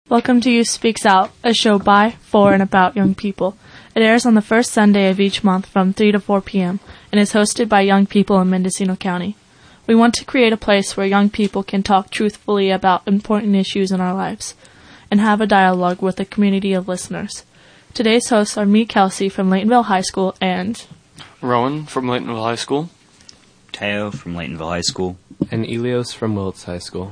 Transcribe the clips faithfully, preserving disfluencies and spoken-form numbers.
Welcome to Youth Speaks Out, a show by, for, and about young people. It airs on the first Sunday of each month from three to four p.m. and is hosted by young people in Mendocino County. We want to create a place where young people can talk truthfully about important issues in our lives and have a dialogue with a community of listeners. Today's hosts are me, Kelsey, from Laytonville High School, and Rowan from Laytonville High School, Teo from Laytonville High School, and Elios from Wiltz High School.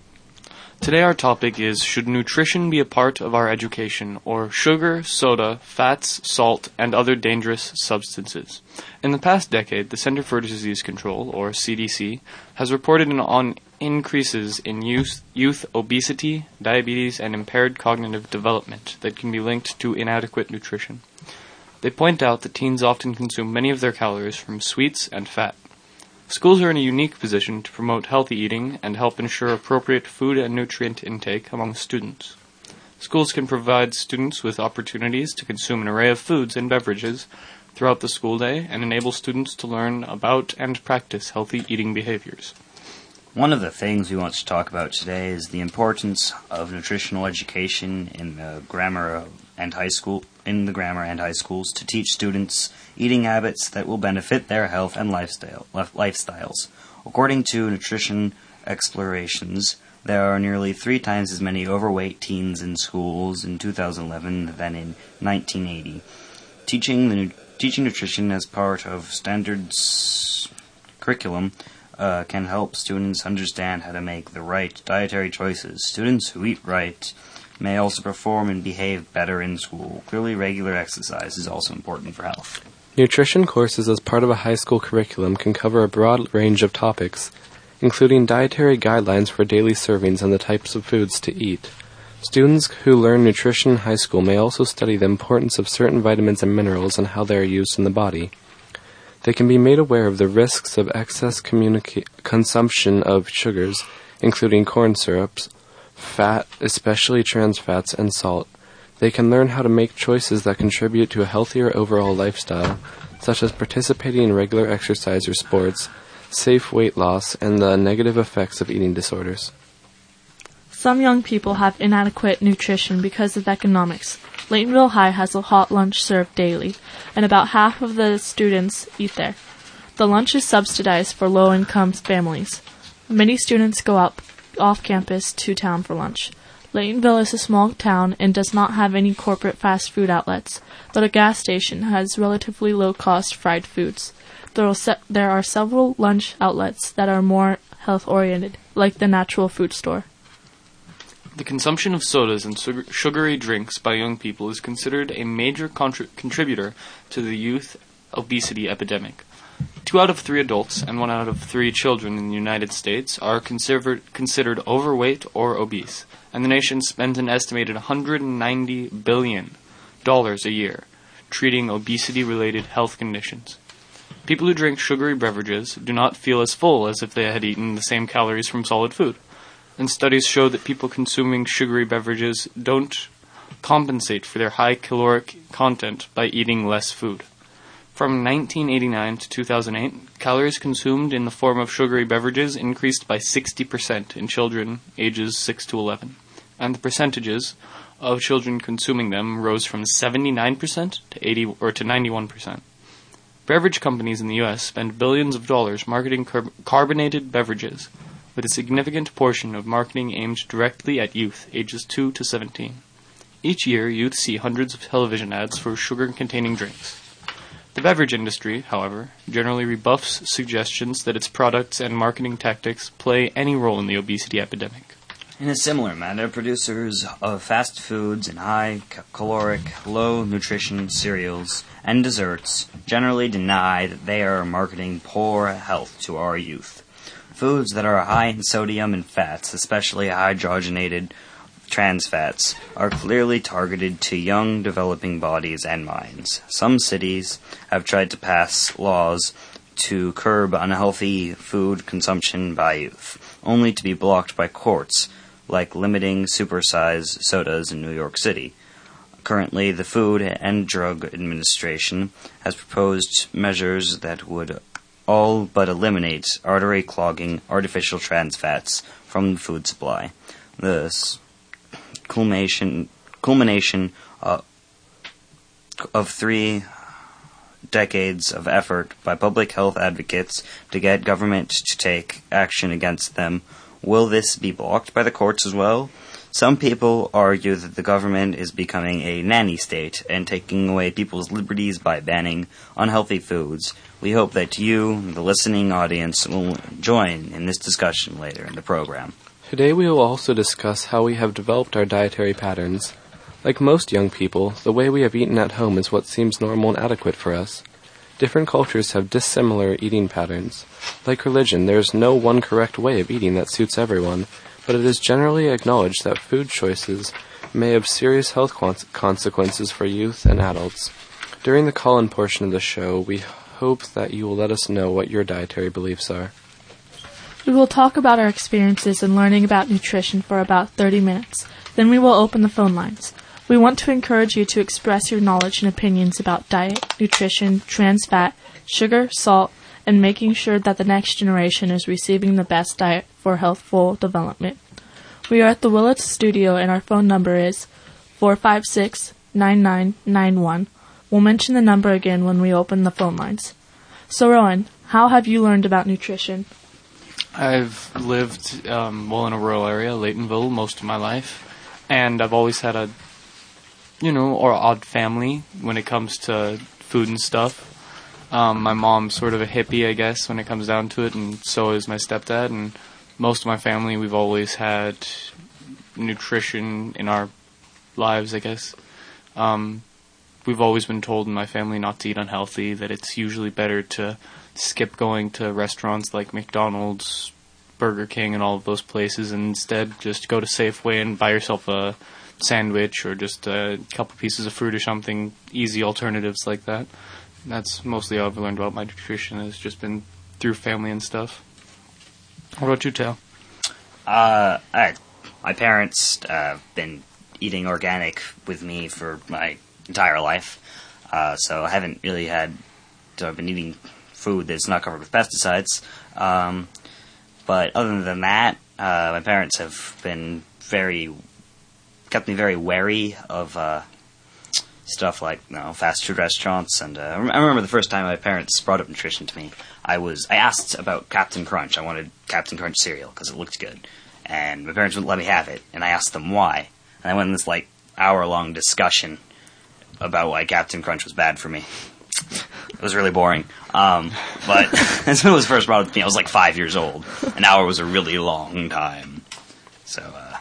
Today our topic is, should nutrition be a part of our education, or sugar, soda, fats, salt, and other dangerous substances? In the past decade, the Center for Disease Control, or C D C, has reported on increases in youth, youth obesity, diabetes, and impaired cognitive development that can be linked to inadequate nutrition. They point out that teens often consume many of their calories from sweets and fat. Schools are in a unique position to promote healthy eating and help ensure appropriate food and nutrient intake among students. Schools can provide students with opportunities to consume an array of foods and beverages throughout the school day and enable students to learn about and practice healthy eating behaviors. One of the things we want to talk about today is the importance of nutritional education in the grammar and high school in the grammar and high schools to teach students eating habits that will benefit their health and lifestyle lifestyles. According to Nutrition Explorations, there are nearly three times as many overweight teens in schools in two thousand eleven than in nineteen eighty. Teaching the teaching nutrition as part of standards curriculum Uh, can help students understand how to make the right dietary choices. Students who eat right may also perform and behave better in school. Clearly, regular exercise is also important for health. Nutrition courses as part of a high school curriculum can cover a broad range of topics, including dietary guidelines for daily servings and the types of foods to eat. Students who learn nutrition in high school may also study the importance of certain vitamins and minerals and how they are used in the body. They can be made aware of the risks of excess communica- consumption of sugars, including corn syrups, fat, especially trans fats, and salt. They can learn how to make choices that contribute to a healthier overall lifestyle, such as participating in regular exercise or sports, safe weight loss, and the negative effects of eating disorders. some young people have inadequate nutrition because of economics. Laytonville High has a hot lunch served daily, and about half of the students eat there. The lunch is subsidized for low-income families. Many students go out off campus to town for lunch. Laytonville is a small town and does not have any corporate fast food outlets, but a gas station has relatively low-cost fried foods. There are, se- there are several lunch outlets that are more health-oriented, like the Natural Food Store. The consumption of sodas and sugar- sugary drinks by young people is considered a major contri- contributor to the youth obesity epidemic. Two out of three adults and one out of three children in the United States are considered considered overweight or obese, and the nation spends an estimated one hundred ninety billion dollars a year treating obesity-related health conditions. People who drink sugary beverages do not feel as full as if they had eaten the same calories from solid food, and studies show that people consuming sugary beverages don't compensate for their high caloric content by eating less food. From nineteen eighty-nine to two thousand eight, calories consumed in the form of sugary beverages increased by sixty percent in children ages six to eleven, and the percentages of children consuming them rose from seventy-nine percent to eighty or to ninety-one percent. Beverage companies in the U S spend billions of dollars marketing car- carbonated beverages, with a significant portion of marketing aimed directly at youth ages two to seventeen. Each year, youth see hundreds of television ads for sugar-containing drinks. The beverage industry, however, generally rebuffs suggestions that its products and marketing tactics play any role in the obesity epidemic. In a similar manner, producers of fast foods and high-caloric, low-nutrition cereals and desserts generally deny that they are marketing poor health to our youth. Foods that are high in sodium and fats, especially hydrogenated trans fats, are clearly targeted to young developing bodies and minds. Some cities have tried to pass laws to curb unhealthy food consumption by youth, only to be blocked by courts, like limiting supersize sodas in New York City. Currently, the Food and Drug Administration has proposed measures that would all but eliminate artery-clogging artificial trans fats from the food supply. This culmination culmination uh, of three decades of effort by public health advocates to get government to take action against them. Will this be blocked by the courts as well? Some people argue that the government is becoming a nanny state and taking away people's liberties by banning unhealthy foods. We hope that you, the listening audience, will join in this discussion later in the program. Today we will also discuss how we have developed our dietary patterns. Like most young people, the way we have eaten at home is what seems normal and adequate for us. Different cultures have dissimilar eating patterns. Like religion, there is no one correct way of eating that suits everyone, but it is generally acknowledged that food choices may have serious health consequences for youth and adults. During the call-in portion of the show, we hope that you will let us know what your dietary beliefs are. We will talk about our experiences in learning about nutrition for about thirty minutes. Then we will open the phone lines. We want to encourage you to express your knowledge and opinions about diet, nutrition, trans fat, sugar, salt, and making sure that the next generation is receiving the best diet for healthful development. We are at the Willits studio and our phone number is four five six, nine nine nine one. We'll mention the number again when we open the phone lines. So Rowan, how have you learned about nutrition? I've lived, um, well, in a rural area, Laytonville, most of my life, and I've always had a, you know, or odd family when it comes to food and stuff. Um, my mom's sort of a hippie, I guess, when it comes down to it, and so is my stepdad, and most of my family, we've always had nutrition in our lives, I guess. Um, we've always been told in my family not to eat unhealthy, that it's usually better to skip going to restaurants like McDonald's, Burger King, and all of those places, and instead just go to Safeway and buy yourself a sandwich or just a couple pieces of fruit or something, easy alternatives like that. That's mostly how I've learned about my nutrition, has just been through family and stuff. What about you, Tal? Uh, I, my parents uh, have been eating organic with me for my entire life, uh, so I haven't really had, so I've been eating food that's not covered with pesticides. Um, but other than that, uh, my parents have been very, kept me very wary of uh, stuff like, you know, fast food restaurants. And uh, I remember the first time my parents brought up nutrition to me, I was I asked about Captain Crunch. I wanted Captain Crunch cereal because it looked good, and my parents wouldn't let me have it. And I asked them why, and I went in this like hour long discussion about why Captain Crunch was bad for me. It was really boring. Um, but as it was first brought up to me, I was like five years old. An hour was a really long time. So uh,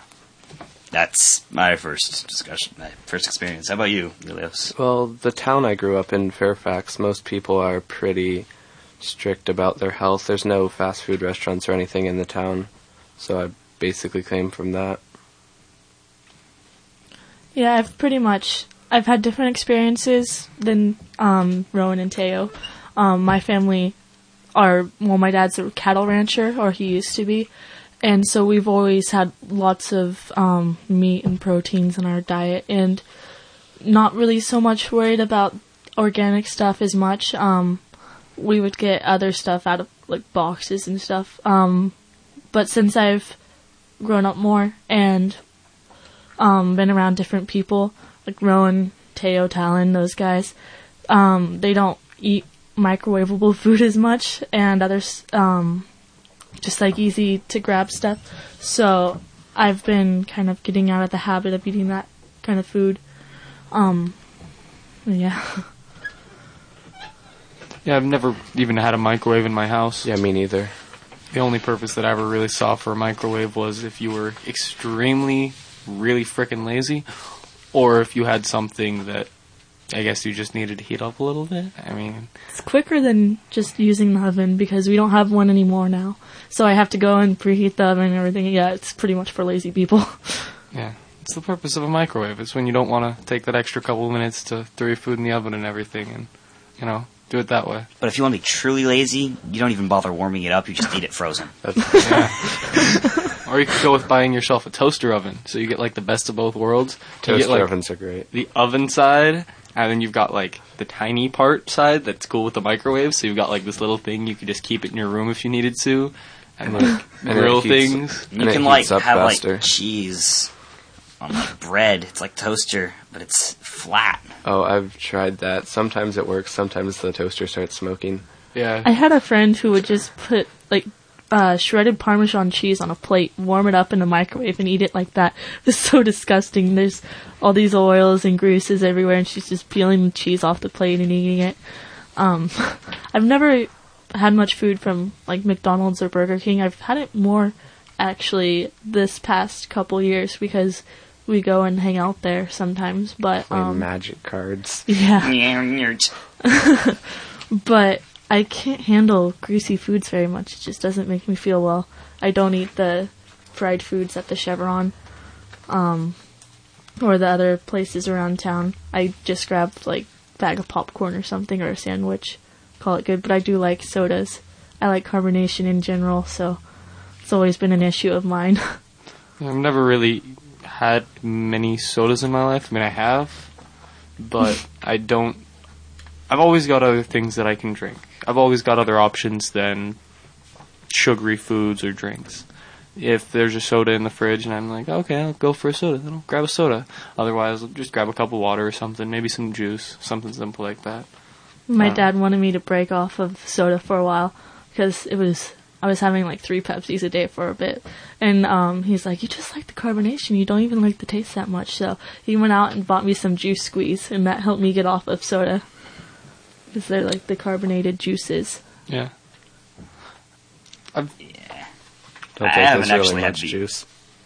that's my first discussion, my first experience. How about you, Julius? Well, the town I grew up in, Fairfax, most people are pretty strict about their health. There's no fast food restaurants or anything in the town, so I basically came from that. Yeah, I've pretty much... I've had different experiences than um, Rowan and Teo. Um, my family are, well, my dad's a cattle rancher, or he used to be, and so we've always had lots of um, meat and proteins in our diet, and not really so much worried about organic stuff as much. Um, we would get other stuff out of, like, boxes and stuff. Um, but since I've grown up more and um, been around different people, like Rowan, Teo, Talon, those guys, um, they don't eat microwavable food as much, and others, um, just like easy to grab stuff. So I've been kind of getting out of the habit of eating that kind of food. Um, yeah. Yeah, I've never even had a microwave in my house. Yeah, me neither. The only purpose that I ever really saw for a microwave was if you were extremely, really frickin' lazy, or if you had something that I guess you just needed to heat up a little bit. I mean, it's quicker than just using the oven because we don't have one anymore now. So I have to go and preheat the oven and everything. Yeah, it's pretty much for lazy people. Yeah, it's the purpose of a microwave. It's when you don't want to take that extra couple of minutes to throw your food in the oven and everything, and, you know, do it that way. But if you want to be truly lazy, you don't even bother warming it up. You just eat it frozen. Yeah. Or you could go with buying yourself a toaster oven, so you get like the best of both worlds. Toaster you get, like, ovens are great. The oven side, and then you've got like the tiny part side that's cool with the microwave. So you've got like this little thing you could just keep it in your room if you needed to, and like and grill it heats, things. You and can it like heats up have faster. like cheese on like bread. It's like toaster, but it's flat. Oh, I've tried that. Sometimes it works. Sometimes the toaster starts smoking. Yeah. I had a friend who would just put, like, uh, shredded Parmesan cheese on a plate, warm it up in the microwave, and eat it like that. It's so disgusting. There's all these oils and greases everywhere, and she's just peeling the cheese off the plate and eating it. Um, I've never had much food from, like, McDonald's or Burger King. I've had it more, actually, this past couple years, because we go and hang out there sometimes, but, Playing um... magic cards. Yeah. But I can't handle greasy foods very much. It just doesn't make me feel well. I don't eat the fried foods at the Chevron, um, or the other places around town. I just grab, like, a bag of popcorn or something, or a sandwich. Call it good. But I do like sodas. I like carbonation in general, so it's always been an issue of mine. I've never really had many sodas in my life. I mean, I have, but I don't... I've always got other things that I can drink. I've always got other options than sugary foods or drinks. If there's a soda in the fridge and I'm like, okay, I'll go for a soda, then I'll grab a soda. Otherwise, I'll just grab a cup of water or something, maybe some juice, something simple like that. My Uh, dad wanted me to break off of soda for a while because it was I was having like three Pepsis a day for a bit, and um, he's like, "You just like the carbonation. You don't even like the taste that much." So he went out and bought me some Juice Squeeze, and that helped me get off of soda because they're like the carbonated juices. Yeah. I've, Yeah. Don't I think haven't there's really actually had much the- juice.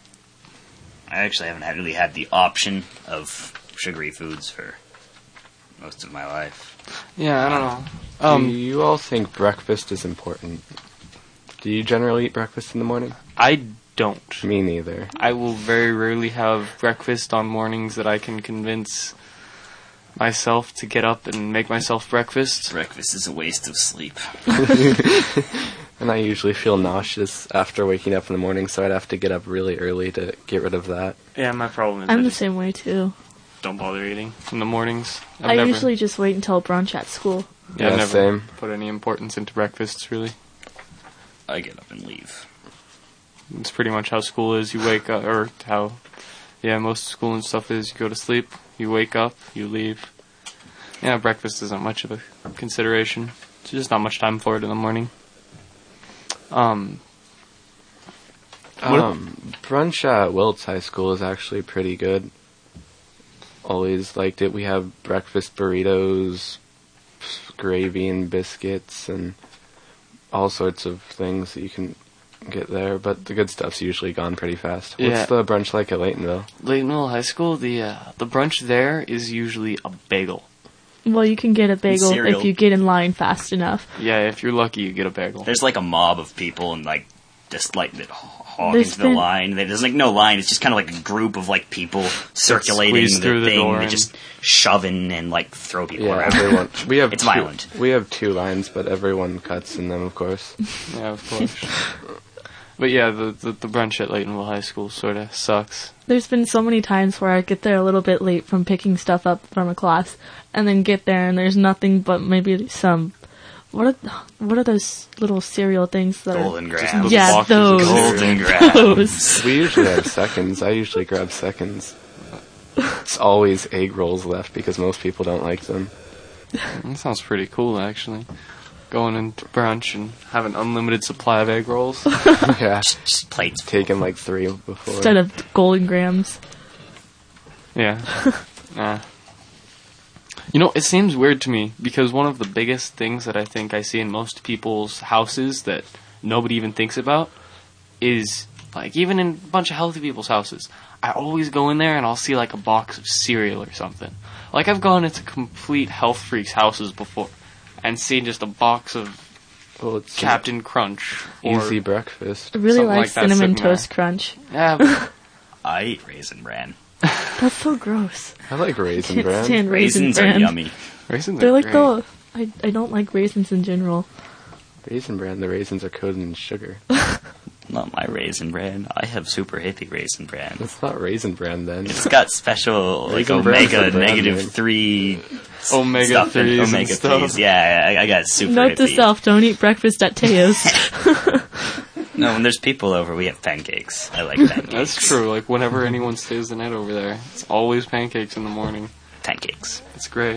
I actually haven't had, really had the option of sugary foods for most of my life. yeah, I don't know. Do Um, you all think breakfast is important? Do you generally eat breakfast in the morning? I don't. Me neither. I will very rarely have breakfast on mornings that I can convince myself to get up and make myself breakfast. Breakfast is a waste of sleep. And I usually feel nauseous after waking up in the morning, so I'd have to get up really early to get rid of that. Yeah, my problem is I I'm the just same way too. don't bother eating in the mornings. I've I never, usually just wait until brunch at school. yeah, I've Yeah, never same. put any importance into breakfasts, really. I get up and leave. It's pretty much how school is. You wake up, or how, yeah, most school and stuff is. You go to sleep, you wake up, you leave. Yeah, breakfast isn't much of a consideration. There's just not much time for it in the morning. Um, What- Um, brunch at Wiltz High School is actually pretty good. Always liked it. We have breakfast burritos, gravy and biscuits, and all sorts of things that you can get there. But the good stuff's usually gone pretty fast. Yeah. What's the brunch like at Laytonville? Laytonville High School, the uh, the brunch there is usually a bagel. Well, you can get a bagel cereal. if you get in line fast enough. Yeah, if you're lucky, you get a bagel. There's like a mob of people and like just like that hog There's into the been- line. There's like no line. It's just kind of like a group of like people circulating squeeze the through the thing. door They and- just shove in and like throw people Yeah, around. everyone. We have It's two, violent. We have two lines, but everyone cuts in them, of course. Yeah, of course. But yeah, the, the the brunch at Laytonville High School sort of sucks. There's been so many times where I get there a little bit late from picking stuff up from a class, and then get there and there's nothing but maybe some. What are what are those little cereal things that Golden are? grams. Yeah, boxes of those. Golden grams. Those. We usually have seconds. I usually grab seconds. It's always egg rolls left because most people don't like them. That sounds pretty cool, actually. Going into brunch and have an unlimited supply of egg rolls. Yeah, Just plates. taken like three before. Instead of Golden Grams. Yeah. Nah. You know, it seems weird to me because one of the biggest things that I think I see in most people's houses that nobody even thinks about is, like, even in a bunch of healthy people's houses, I always go in there and I'll see, like, a box of cereal or something. Like, I've gone into complete health freaks' houses before and seen just a box of Well, it's Captain Crunch. an Or, easy breakfast. I really Something like like that Cinnamon sitting there. Toast Crunch. yeah, but I eat Raisin Bran. That's so gross. I like raisin Can't bran. stand Raisin Raisins Bran. are yummy. raisins They're are like great. the. I I don't like raisins in general. Raisin bran. The raisins are coated in sugar. Not my Raisin Bran. I have super hippie Raisin Bran. It's not raisin bran then. It's got special like Raisin Bran's omega the brand negative name. three Omega stuff in- threes and omega stuff. threes. Yeah, I, I got super Note to hippie. self: don't eat breakfast at Teo's. No, when there's people over, we have pancakes. I like pancakes. That's true. Like, whenever anyone stays the night over there, it's always pancakes in the morning. Pancakes. It's great.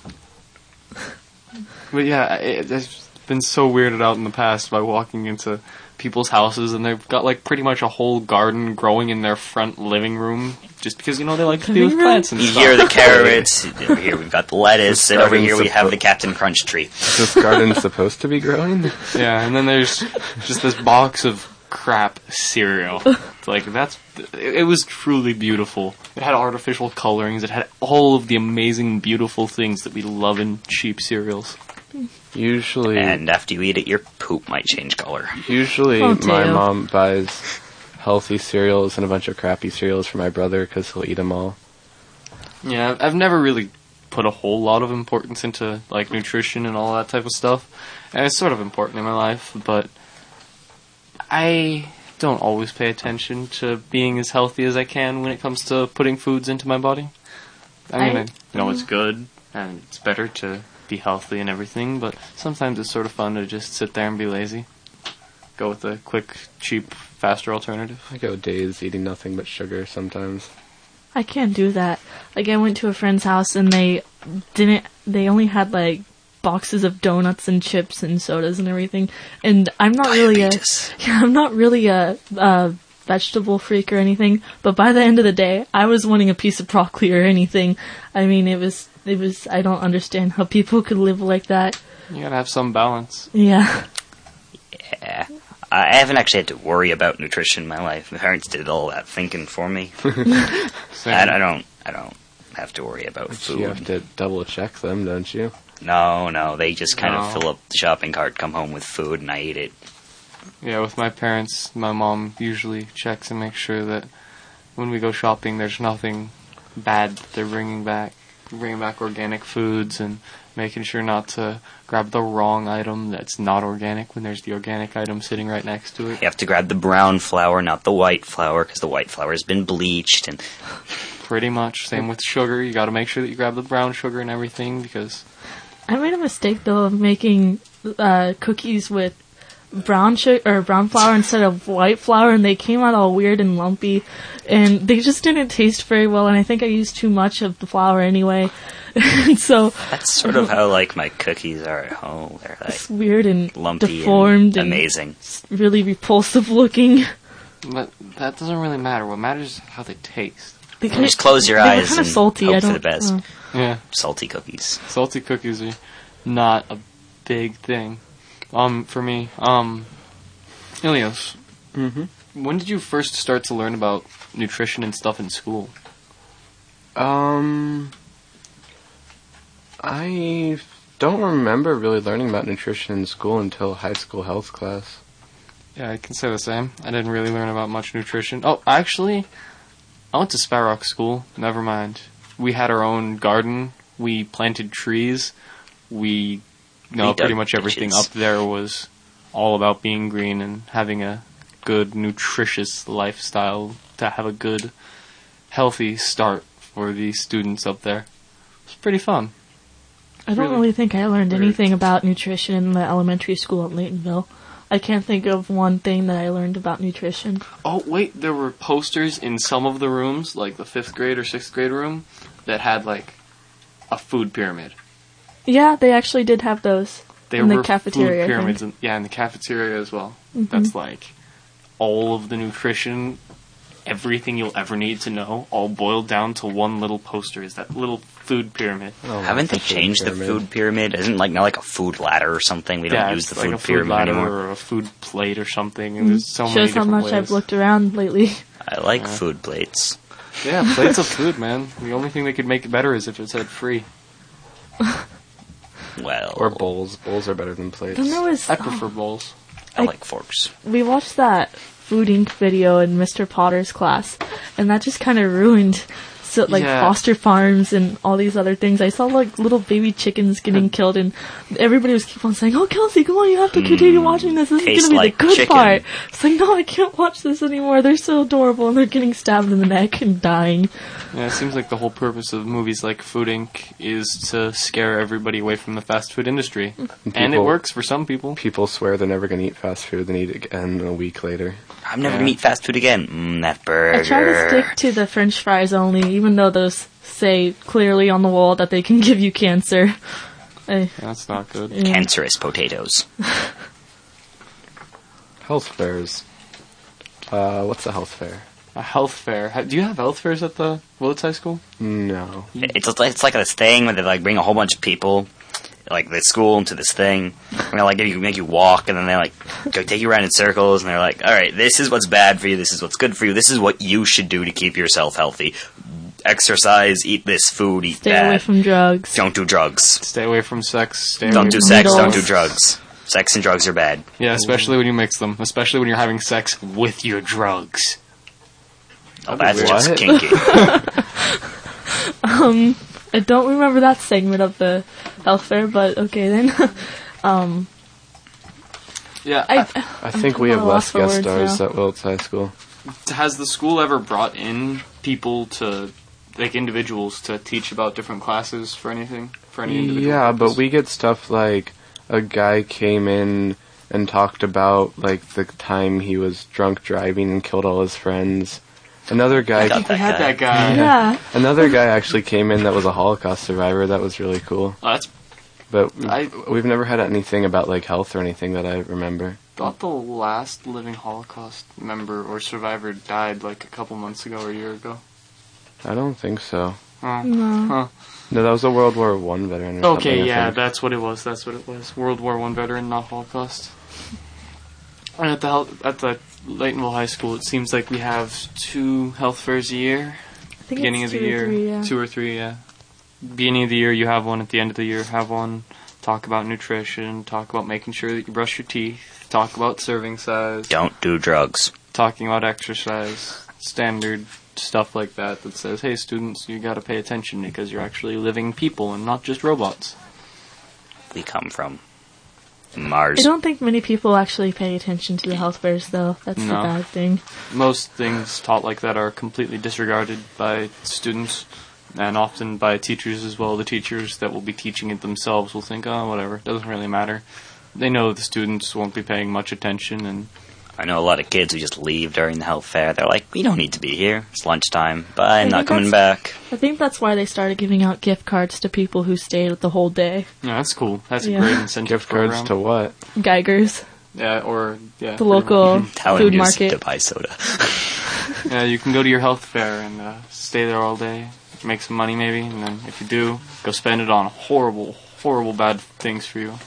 But yeah, it, I've been so weirded out in the past by walking into people's houses, and they've got, like, pretty much a whole garden growing in their front living room, just because, you know, they like to be with plants and You stuff. hear the carrots, over here we've got the lettuce, This and over garden's here we have suppo- the Captain Crunch tree. Is this garden supposed to be growing? Yeah, and then there's just this box of crap cereal. It's like, that's... It, it was truly beautiful. It had artificial colorings. It had all of the amazing, beautiful things that we love in cheap cereals. Usually, And after you eat it, your poop might change color. usually Oh, my Teo. mom buys healthy cereals and a bunch of crappy cereals for my brother because he'll eat them all. Yeah, I've never really put a whole lot of importance into, like, nutrition and all that type of stuff. And it's sort of important in my life, but I don't always pay attention to being as healthy as I can when it comes to putting foods into my body. I mean, I- I know it's good, and it's better to be healthy and everything, but sometimes it's sort of fun to just sit there and be lazy. Go with a quick, cheap, faster alternative. I go days eating nothing but sugar sometimes. I can't do that. Like, I went to a friend's house and they didn't, they only had, like, boxes of donuts and chips and sodas and everything. And I'm not really a, Diabetes. yeah, I'm not really a, a vegetable freak or anything, but by the end of the day, I was wanting a piece of broccoli or anything. I mean, it was, it was, I don't understand how people could live like that. You gotta have some balance. Yeah. Yeah. I haven't actually had to worry about nutrition in my life. My parents did all that thinking for me. Same. I, I don't. I don't have to worry about But you have food. to double check them, don't you? No, no. They just kind of No. fill up the shopping cart, come home with food, and I eat it. Yeah, with my parents, my mom usually checks and makes sure that when we go shopping, there's nothing bad that they're bringing back. Bringing back organic foods and making sure not to grab the wrong item that's not organic when there's the organic item sitting right next to it. You have to grab the brown flour, not the white flour, because the white flour has been bleached. And Pretty much. Same with sugar. You gotta make sure that you grab the brown sugar and everything because I made a mistake though of making uh, cookies with brown sugar or brown flour instead of white flour, and they came out all weird and lumpy, and they just didn't taste very well. And I think I used too much of the flour anyway, and so that's sort of how like my cookies are at home. They're like it's weird and lumpy deformed and and amazing. really repulsive looking. but that doesn't really matter. What matters is how they taste. They You just close your they were eyes kind and of salty. hope I for don't. the best. uh, Yeah. Salty cookies. Salty cookies are not a big thing. Um, for me, um, Ilios, Mm-hmm. when did you first start to learn about nutrition and stuff in school? Um, I don't remember really learning about nutrition in school until high school health class. Yeah, I can say the same. I didn't really learn about much nutrition. Oh, actually, I went to Sparrock School. Never mind. We had our own garden. We planted trees. We, no, We pretty dug much everything ditches. up there was all about being green and having a good, nutritious lifestyle to have a good, healthy start for the students up there. It's pretty fun. I don't Really really think I learned weird. anything about nutrition in the elementary school at Laytonville. I can't think of one thing that I learned about nutrition. Oh, wait, there were posters in some of the rooms, like the fifth grade or sixth grade room, that had, like, a food pyramid. Yeah, they actually did have those They in were the cafeteria. food I pyramids. think. In, yeah, in the cafeteria as well. Mhm. That's, like, all of the nutrition, everything you'll ever need to know, all boiled down to one little poster. Is that little food pyramid. Oh, Haven't they that's a food changed the pyramid. food pyramid? Isn't like now like a food ladder or something? We don't yeah, use it's the like food a food pyramid ladder anymore. or a food plate or something. And there's so many Shows how different much ways. I've looked around lately. I like Yeah. food plates. Yeah, plates of food, man. The only thing that could make it better is if it said free. Well, Or bowls. Bowls are better than plates. Then there was I prefer bowls. I I- like forks. we watched that Food Incorporated video in Mister Potter's class, and that just kind of ruined so, like Yeah. foster farms and all these other things. I saw like little baby chickens getting killed, and everybody was keep on saying, "Oh, Kelsey, come on, you have to continue watching this. This is tastes gonna be like the good chicken." part." It's like, no, I can't watch this anymore. They're so adorable, and they're getting stabbed in the neck and dying. Yeah, it seems like the whole purpose of movies like Food Incorporated is to scare everybody away from the fast food industry. And it People- works for some people. People swear they're never going to eat fast food, then eat it again a week later. I'm never Yeah. gonna eat fast food again. Mmm, that burger. I try to stick to the French fries only, even though those say clearly on the wall that they can give you cancer. I, That's not good. yeah. Cancerous potatoes. Health fairs. Uh, what's a health fair? A health fair. Ha- Do you have health fairs at the Willits High School? No. It's like, it's like this thing where they like bring a whole bunch of people, like the school, into this thing. And they like give you, make you walk, and then they like go take you around in circles, and they're like, "All right, this is what's bad for you. This is what's good for you. This is what you should do to keep yourself healthy. Exercise, eat this food, eat Stay that. away from drugs. Don't do drugs. Stay away from sex. Stay Don't away do from sex. Don't do Needles. drugs. Sex and drugs are bad. Yeah, especially when you mix them. Especially when you're having sex with your drugs. Oh, That'd be that's just weird. kinky. I don't remember that segment of the health fair, but okay then. um, Yeah. I, I think we I'm have at a less loss for guest words stars now. at Willits High School. Has the school ever brought in people to, like individuals, to teach about different classes for anything? For any individual Yeah, purpose? but we get stuff like a guy came in and talked about like the time he was drunk driving and killed all his friends. Another guy, got We had that guy. yeah. another guy actually came in that was a Holocaust survivor. That was really cool. Oh, that's But I- we've never had anything about like health or anything that I remember. thought the last living Holocaust member or survivor died like a couple months ago or a year ago. I don't think so. Oh. No. Huh. No, that was a World War One veteran. Or something, Okay, I yeah, think. that's what it was. That's what it was. World War One veteran, not Holocaust. And at the hel- at the Laytonville High School, it seems like we have two health fairs a year. I think Beginning it's of the two or year, three, yeah. two or three, yeah. Beginning of the year, you have one. At the end of the year, have one. Talk about nutrition. Talk about making sure that you brush your teeth. Talk about serving size. Don't do drugs. Talking about exercise. Standard stuff like that that says, hey, students, you gotta pay attention because you're actually living people and not just robots. We come from Mars. I don't think many people actually pay attention to the health fairs, though. That's the No. bad thing. Most things taught like that are completely disregarded by students and often by teachers as well. The teachers that will be teaching it themselves will think, oh, whatever, doesn't really matter. They know the students won't be paying much attention, and I know a lot of kids who just leave during the health fair. They're like, we don't need to be here. It's lunchtime. Bye, I'm I not think coming that's- back. I think that's why they started giving out gift cards to people who stayed the whole day. yeah, that's cool. That's a Yeah. great incentive Gift cards program. to what? Geigers, Yeah, or, yeah. the pretty local How food I used market. to buy soda. much. Yeah, you can go to your health fair and uh, stay there all day, make some money maybe, and then if you do, go spend it on horrible, horrible bad things for you.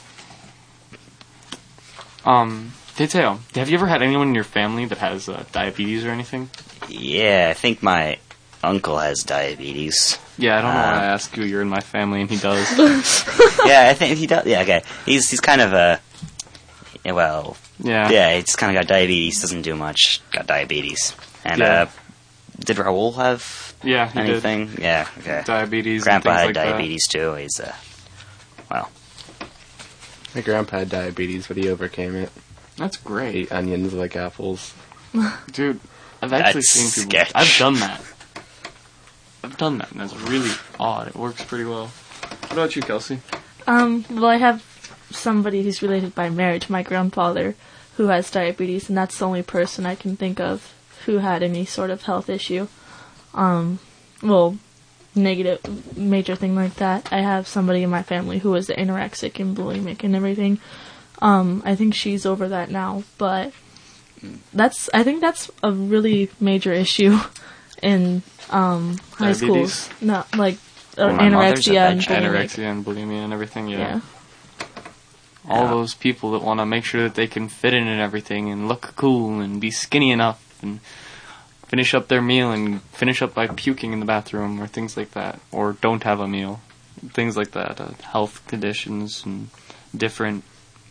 Um, Teteo, have you ever had anyone in your family that has uh, diabetes or anything? Yeah, I think my uncle has diabetes. Yeah, I don't know why Uh, I ask you. You're in my family, and he does. Yeah, I think he does. Yeah, okay. He's he's kind of a yeah, well, Yeah. yeah. He's kind of got diabetes. Doesn't do much. Got diabetes. And Yeah. uh, did Raul have Yeah, he anything? Yeah. Okay. did. Diabetes. Grandpa and had things like diabetes too. He's uh, well, My grandpa had diabetes, but he overcame it. That. That's great, Ate onions like apples. dude. I've actually That's seen people. sketch. I've done that. I've done that, and that's really odd. It works pretty well. What about you, Kelsey? Um, well, I have somebody who's related by marriage, my grandfather, who has diabetes, and that's the only person I can think of who had any sort of health issue. Um, well, negative, major thing like that. I have somebody in my family who is anorexic and bulimic and everything. Um, I think she's over that now, but that's, I think that's a really major issue in, um, high Diabetes? schools. No, like, uh, Well, my mother's a anorexia and veg- bulimic. Anorexia and bulimia and everything. Yeah. Yeah. All Yeah. those people that want to make sure that they can fit in and everything, and look cool, and be skinny enough, and finish up their meal, and finish up by puking in the bathroom, or things like that, or don't have a meal, things like that. Uh, health conditions and different.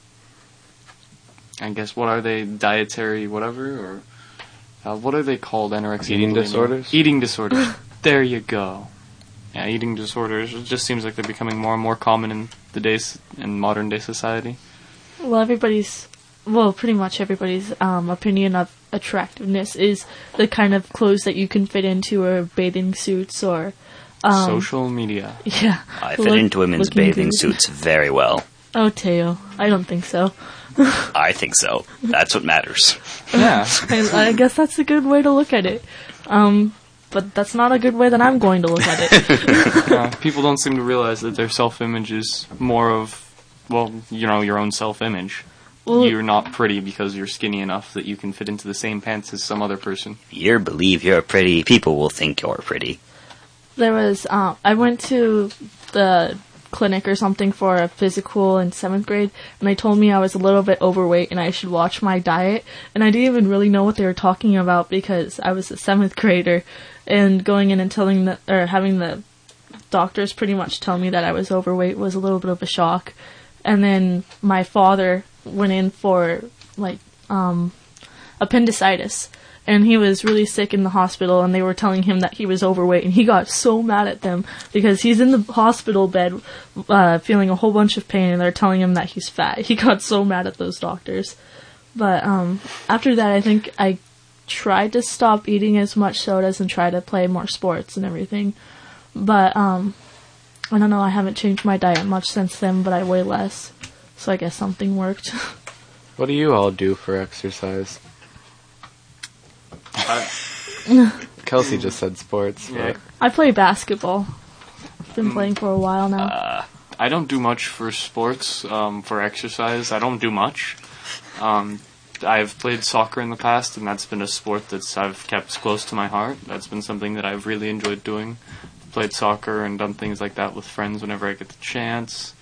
I guess what are they? Dietary whatever, or uh, what are they called? Anorexia. and Eating bulimia? disorders? Eating disorders. There you go. Yeah, eating disorders, it just seems like they're becoming more and more common in the days in modern day society. Well, everybody's, well, pretty much everybody's um, opinion of attractiveness is the kind of clothes that you can fit into, or bathing suits, or um, social media. Yeah, I fit look- into women's looking bathing good. suits very well. Oh, Teo, I don't think so. I think so. That's what matters. Yeah. I, I guess that's a good way to look at it. Um, but that's not a good way that I'm going to look at it. Yeah, people don't seem to realize that their self-image is more of, well, you know, your own self-image. Well, You're not pretty because you're skinny enough that you can fit into the same pants as some other person. If you believe you're pretty, people will think you're pretty. there was, um, I went to the clinic or something for a physical in seventh grade, and they told me I was a little bit overweight and I should watch my diet, and I didn't even really know what they were talking about because I was a seventh grader, and going in and telling the, or having the doctors pretty much tell me that I was overweight was a little bit of a shock. And then my father went in for, like, um, appendicitis, and he was really sick in the hospital, and they were telling him that he was overweight, and he got so mad at them because he's in the hospital bed uh, feeling a whole bunch of pain, and they're telling him that he's fat. He got so mad at those doctors. But um, after that, I think I tried to stop eating as much sodas and try to play more sports and everything. But um, I don't know, I haven't changed my diet much since then, but I weigh less, so I guess something worked. What do you all do for exercise? Kelsey just said sports. Yeah. But I play basketball. I've been playing for a while now. Uh, I don't do much for sports, um, for exercise. I don't do much. Um, I've played soccer in the past, and that's been a sport that's I've kept close to my heart. That's been something that I've really enjoyed doing. Played soccer and done things like that with friends whenever I get the chance.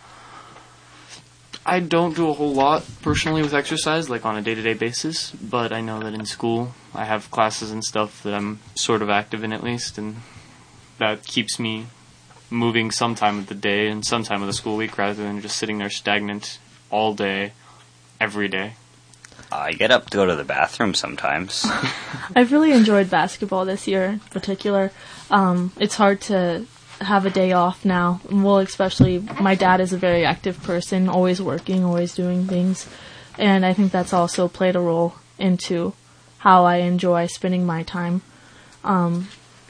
I don't do a whole lot personally with exercise, like on a day-to-day basis, but I know that in school I have classes and stuff that I'm sort of active in at least, and that keeps me moving some time of the day and some time of the school week rather than just sitting there stagnant all day, every day. I get up to go to the bathroom sometimes. I've really enjoyed basketball this year in particular. Um, it's hard to have a day off now. Well, especially my dad is a very active person, always working, always doing things. And I think that's also played a role into how I enjoy spending my time. Um,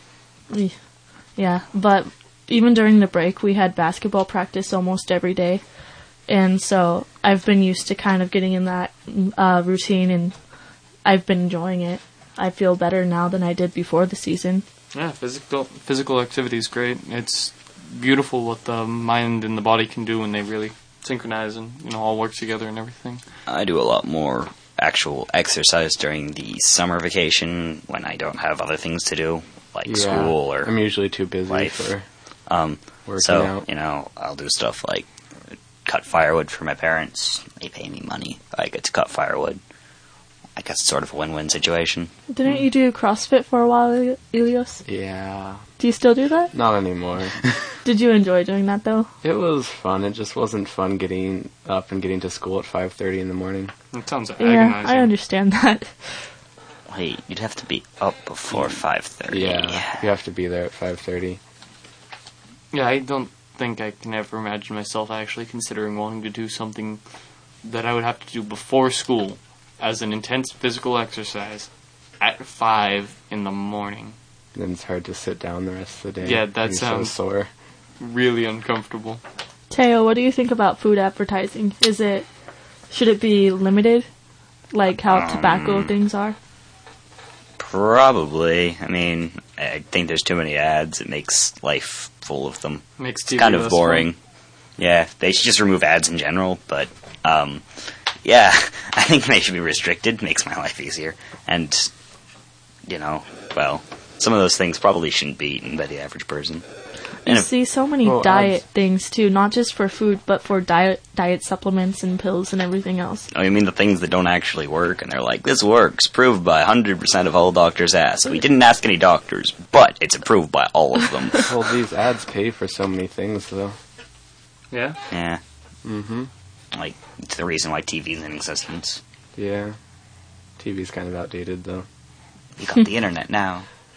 yeah, but even during the break, we had basketball practice almost every day. And so I've been used to kind of getting in that uh, routine, and I've been enjoying it. I feel better now than I did before the season. Yeah, physical physical activity is great. It's beautiful what the mind and the body can do when they really synchronize and, you know, all work together and everything. I do a lot more actual exercise during the summer vacation when I don't have other things to do, like yeah, school or I'm usually too busy life. for um, working so, out. you know, I'll do stuff like cut firewood for my parents. They pay me money. I get to cut firewood. I guess it's sort of a win-win situation. Didn't you do CrossFit for a while, Elios? Yeah, Do you still do that? not anymore. Did you enjoy doing that, though? It was fun. It just wasn't fun getting up and getting to school at five thirty in the morning. It sounds Yeah, agonizing. I understand that. Wait, you'd have to be up before five thirty. Yeah, you have to be there at five thirty. Yeah, I don't think I can ever imagine myself actually considering wanting to do something that I would have to do before school as an intense physical exercise at five in the morning. Then it's hard to sit down the rest of the day. Yeah, that You're sounds- so sore. Really uncomfortable. Teo, what do you think about food advertising? Is it, should it be limited? Like how tobacco Um, things are? Probably. I mean, I think there's too many ads. It makes life full of them. Makes It's T V kind of less boring. fun. Yeah, they should just remove ads in general, but, um, yeah, I think they should be restricted. Makes my life easier. And, you know, well, some of those things probably shouldn't be eaten by the average person. You And if, see so many Well, diet ads- things too, not just for food, but for diet diet supplements and pills and everything else. oh, you mean the things that don't actually work, and they're like, this works, proved by one hundred percent of all doctors asked. We didn't ask any doctors, but it's approved by all of them. Well, these ads pay for so many things, though. Yeah? Yeah, Mm-hmm. like, it's the reason why T V's in existence. Yeah. T V's kind of outdated, though. We got the internet now.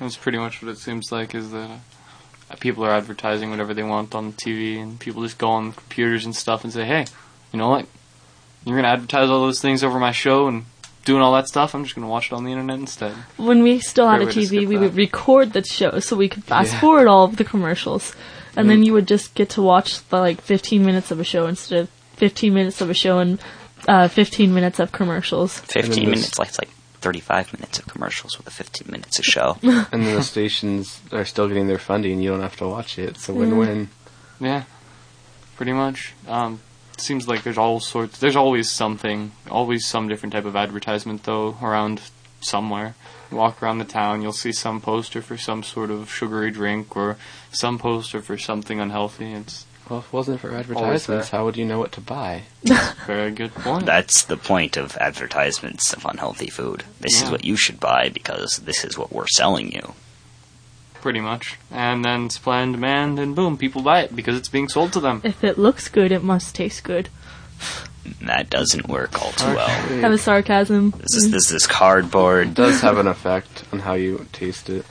That's pretty much what it seems like, is that uh, people are advertising whatever they want on T V, and people just go on computers and stuff and say, hey, you know what? You're going to advertise all those things over my show and doing all that stuff? I'm just going to watch it on the internet instead. When we still had Great a way to T V, skip we that. would record the show so we could fast Yeah. forward all of the commercials. And Mm. then you would just get to watch the, like, fifteen minutes of a show instead of fifteen minutes of a show and uh, fifteen minutes of commercials. Fifteen And then this- minutes, like it's like thirty-five minutes of commercials with a fifteen minutes of show. And then the stations are still getting their funding. You don't have to watch it. It's a win-win. Yeah, pretty much. Um, seems like there's all sorts. There's always something, always some different type of advertisement though around somewhere. You walk around the town, you'll see some poster for some sort of sugary drink or some poster for something unhealthy. It's Well, if it wasn't for there. advertisements, how would you know what to buy? a very good point. That's the point of advertisements of unhealthy food. This Yeah. is what you should buy because this is what we're selling you. Pretty much. And then supply and demand, and boom, people buy it because it's being sold to them. If it looks good, it must taste good. That doesn't work all too well. Have a sarcasm. This is this is cardboard. It does have an effect on how you taste it.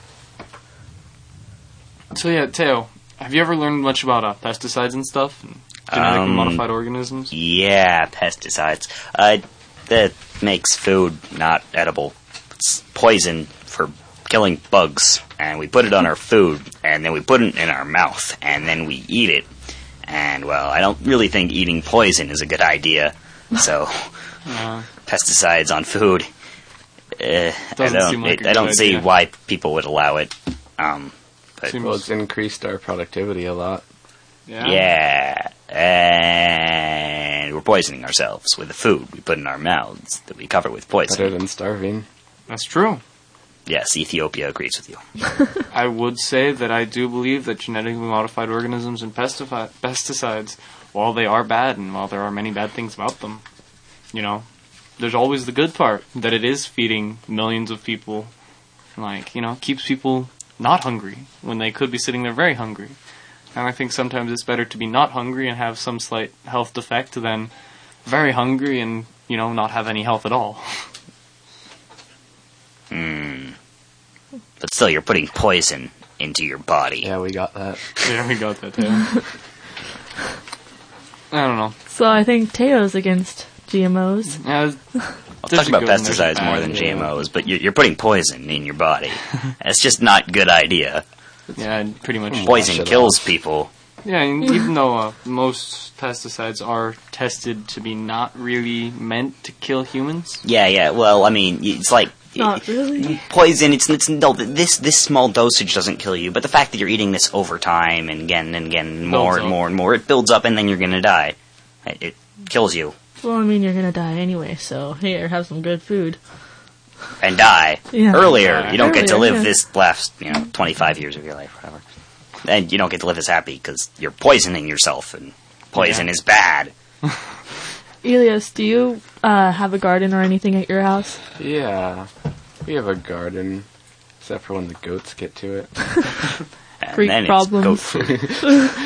So yeah, Teo, have you ever learned much about uh, pesticides and stuff? And genetically Um, modified organisms? Yeah, pesticides. Uh, that makes food not edible. It's poison for killing bugs, and we put it on our food, and then we put it in our mouth, and then we eat it. And, well, I don't really think eating poison is a good idea. So, Uh, pesticides on food. Uh, I Doesn't don't, seem like it- a I don't good see idea. why people would allow it. Um, but Seems- Well, it's increased our productivity a lot. yeah. yeah, and we're poisoning ourselves with the food we put in our mouths that we cover with Better poison. than starving. That's true. Yes, Ethiopia agrees with you. I would say that I do believe that genetically modified organisms and pestifi- pesticides, while they are bad and while there are many bad things about them, you know, there's always the good part, that it is feeding millions of people, like, you know, keeps people not hungry when they could be sitting there very hungry. And I think sometimes it's better to be not hungry and have some slight health defect than very hungry and, you know, not have any health at all. Hmm. But still, you're putting poison into your body. Yeah, we got that. Yeah, we got that, too. I don't know. So I think Teo's against G M Os. Yeah, I'll talk about pesticides more than G M Os, but you're, you're putting poison in your body. That's just not a good idea. Yeah, and pretty much. Wash Poison it kills off. people. Yeah, and even though uh, most pesticides are tested to be not really meant to kill humans, Yeah, yeah. Well, I mean, it's like Not really. poison. It's, it's no. This this small dosage doesn't kill you, but the fact that you're eating this over time and again and again, and more Builds and up. more and more, it builds up, and then you're gonna die. It, it kills you Well, I mean, you're gonna die anyway, so here, have some good food. and die Yeah. earlier. Yeah. You don't get to Earlier, live yeah. this last, you know, twenty-five years of your life, whatever. And you don't get to live as happy because you're poisoning yourself, and poison Yeah. is bad. Elias, do you uh, have a garden or anything at your house? Yeah. We have a garden, except for when the goats get to it. And Freak then problems. it's goat food.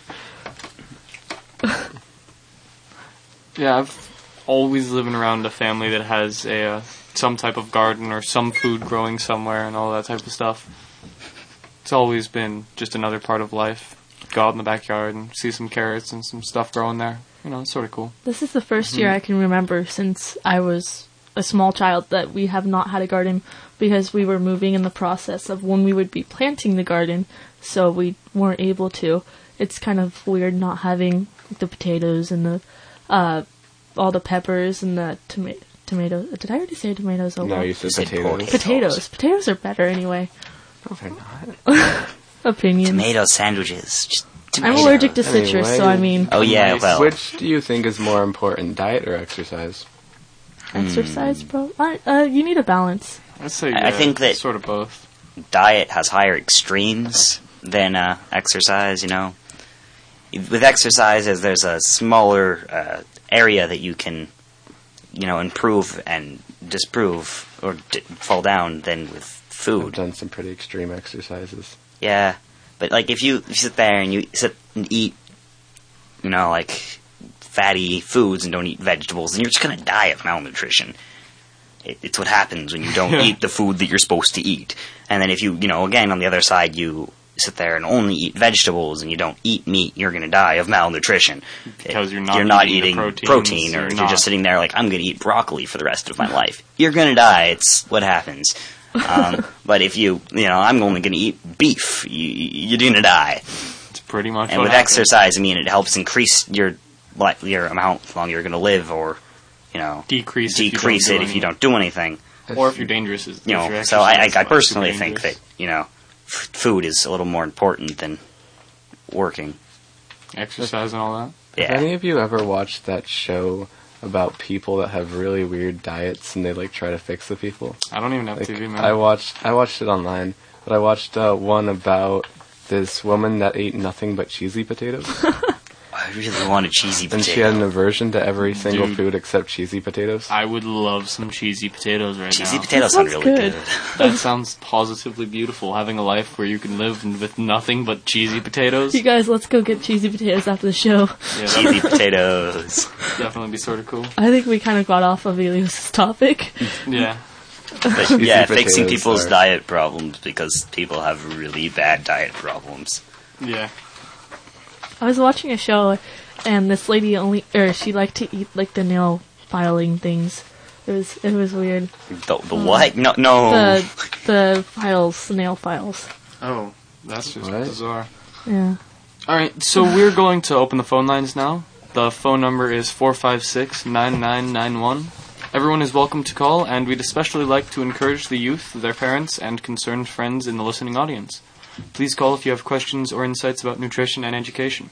yeah, I've always living around a family that has a uh, some type of garden or some food growing somewhere and all that type of stuff. It's always been just another part of life. Go out in the backyard and see some carrots and some stuff growing there. You know, it's sort of cool. This is the 1st year I can remember since I was a small child that we have not had a garden because we were moving in the process of when we would be planting the garden, so we weren't able to. It's kind of weird not having the potatoes and the uh, all the peppers and the toma- tomatoes. Did I already say tomatoes? Oh, No, well. you said You said potatoes. potatoes. Potatoes. Potatoes are better anyway. No, they're not. Opinions. Tomato sandwiches. Just I'm tomato. allergic to citrus, Anyway. so I mean, Oh yeah, well, Which do you think is more important, diet or exercise? exercise, bro. I, uh, you need a balance. I'd say I- I yeah, think that- sort of both. diet has higher extremes than uh, exercise. You know, with exercise, as there's a smaller uh, area that you can, you know, improve and disprove or d- fall down than with I've food. done some pretty extreme exercises. Yeah, but like if you, if you sit there and you sit and eat, you know, like fatty foods and don't eat vegetables, then you're just gonna die of malnutrition. it, it's what happens when you don't eat the food that you're supposed to eat. And then if you, you know, again, on the other side, you sit there and only eat vegetables and you don't eat meat, you're going to die of malnutrition. Because you're not you're not eating eating proteins, protein, or you're if not. you're just sitting there like, I'm going to eat broccoli for the rest of my life. You're going to die. It's what happens. Um, but if you, you know, I'm only going to eat beef, you, you're going to die. It's pretty much And what with happens. exercise, I mean, it helps increase your li- your amount how long you're going to live, or, you know, Decrease, decrease if you don't it do if you anything. don't do anything. Or if you're dangerous. If You you're know, so I, I, exercising, I it's personally super think that, dangerous. you know, f- food is a little more important than working. Exercise and all that. Yeah. Have any of you ever watched that show about people that have really weird diets and they like try to fix the people? I don't even have Like, T V, man. I watched I watched it online, but I watched uh, one about this woman that ate nothing but cheesy potatoes, I really want a cheesy and she had an potato. aversion to every single Dude. food except cheesy potatoes. I would love some cheesy potatoes right Cheesy now. potatoes sound sounds really good. good. That sounds positively beautiful. Having a life where you can live with nothing but cheesy potatoes. You guys, let's go get cheesy potatoes after the show. Yeah, that Cheesy potatoes. would definitely be sort of cool. I think we kind of got off of Elias's topic. Yeah. But, Cheesy yeah, fixing potatoes people's are- diet problems because people have really bad diet problems. Yeah. I was watching a show, and this lady only, or she liked to eat like the nail filing things. It was it was weird. The, the what? No, no. The the files, the nail files. Oh, that's just What? bizarre. Yeah. Alright, so we're going to open the phone lines now. The phone number is four five six, nine nine nine one. Everyone is welcome to call, and we'd especially like to encourage the youth, their parents, and concerned friends in the listening audience. Please call if you have questions or insights about nutrition and education.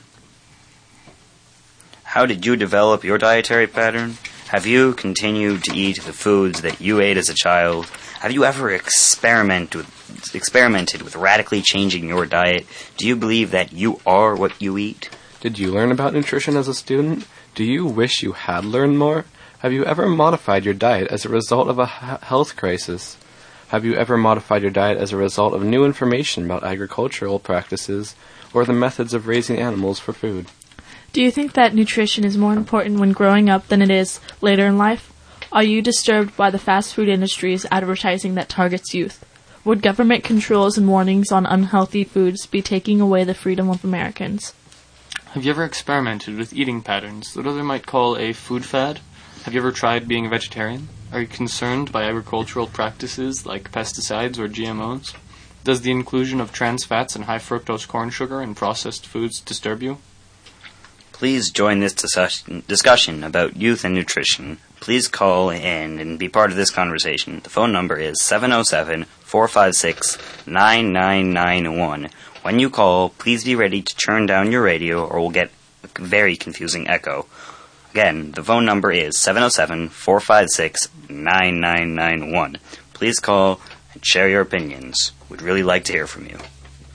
How did you develop your dietary pattern? Have you continued to eat the foods that you ate as a child? Have you ever experiment with, experimented with radically changing your diet? Do you believe that you are what you eat? Did you learn about nutrition as a student? Do you wish you had learned more? Have you ever modified your diet as a result of a h- health crisis? Have you ever modified your diet as a result of new information about agricultural practices or the methods of raising animals for food? Do you think that nutrition is more important when growing up than it is later in life? Are you disturbed by the fast food industry's advertising that targets youth? Would government controls and warnings on unhealthy foods be taking away the freedom of Americans? Have you ever experimented with eating patterns that others might call a food fad? Have you ever tried being a vegetarian? Are you concerned by agricultural practices like pesticides or G M Os? Does the inclusion of trans fats and high fructose corn sugar in processed foods disturb you? Please join this discussion, discussion about youth and nutrition. Please call in and be part of this conversation. The phone number is seven oh seven, four five six, nine nine nine one. When you call, please be ready to turn down your radio or we'll get a very confusing echo. Again, the phone number is seven oh seven, four five six, nine nine nine one. Please call and share your opinions. We'd really like to hear from you.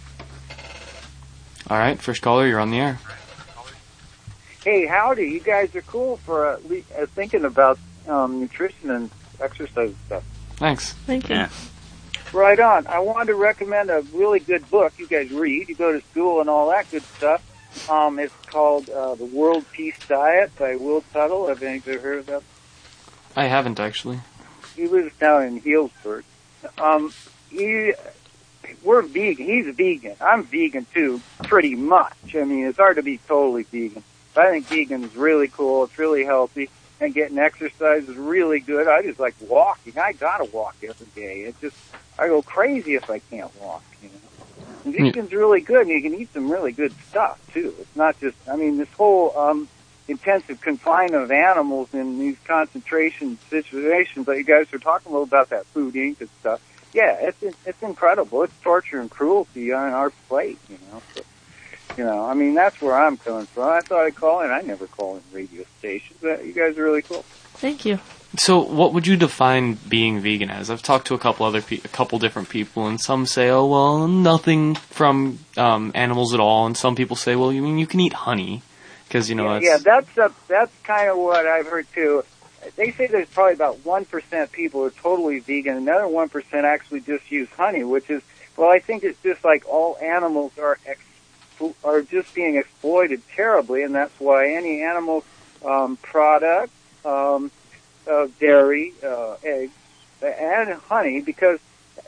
Alright, first caller, you're on the air. Hey, howdy. You guys are cool for uh, le- uh, thinking about um, nutrition and exercise stuff. Thanks. Thank you. Yeah. Right on. I wanted to recommend a really good book you guys read. You go to school and all that good stuff. Um, it's called uh, The World Peace Diet by Will Tuttle. Have any of you heard of that? I haven't, actually. He lives down in Healdsburg. Um, he, we're vegan. He's a vegan. I'm vegan too, pretty much. I mean, it's hard to be totally vegan. But I think vegan is really cool. It's really healthy. And getting exercise is really good. I just like walking. I gotta walk every day. It's just, I go crazy if I can't walk, you know. And vegan's really good, and you can eat some really good stuff, too. It's not just, I mean, this whole um, intensive confinement of animals in these concentration situations that you guys are talking about, about that Food Incorporated and stuff, yeah, it's it's incredible. It's torture and cruelty on our plate, you know. So, you know, I mean, that's where I'm coming from. I thought I'd call in. I never call in radio stations, but you guys are really cool. Thank you. So, what would you define being vegan as? I've talked to a couple other pe- a couple different people, and some say, "Oh, well, nothing from um, animals at all," and some people say, "Well, you mean you can eat honey?" Because you know, yeah, it's, yeah, that's uh, that's kind of what I've heard too. They say there's probably about one percent people who are totally vegan, and another one percent actually just use honey, which is, well, I think it's just like all animals are ex- are just being exploited terribly, and that's why any animal um, product. Um, Uh, dairy, uh, eggs, and honey, because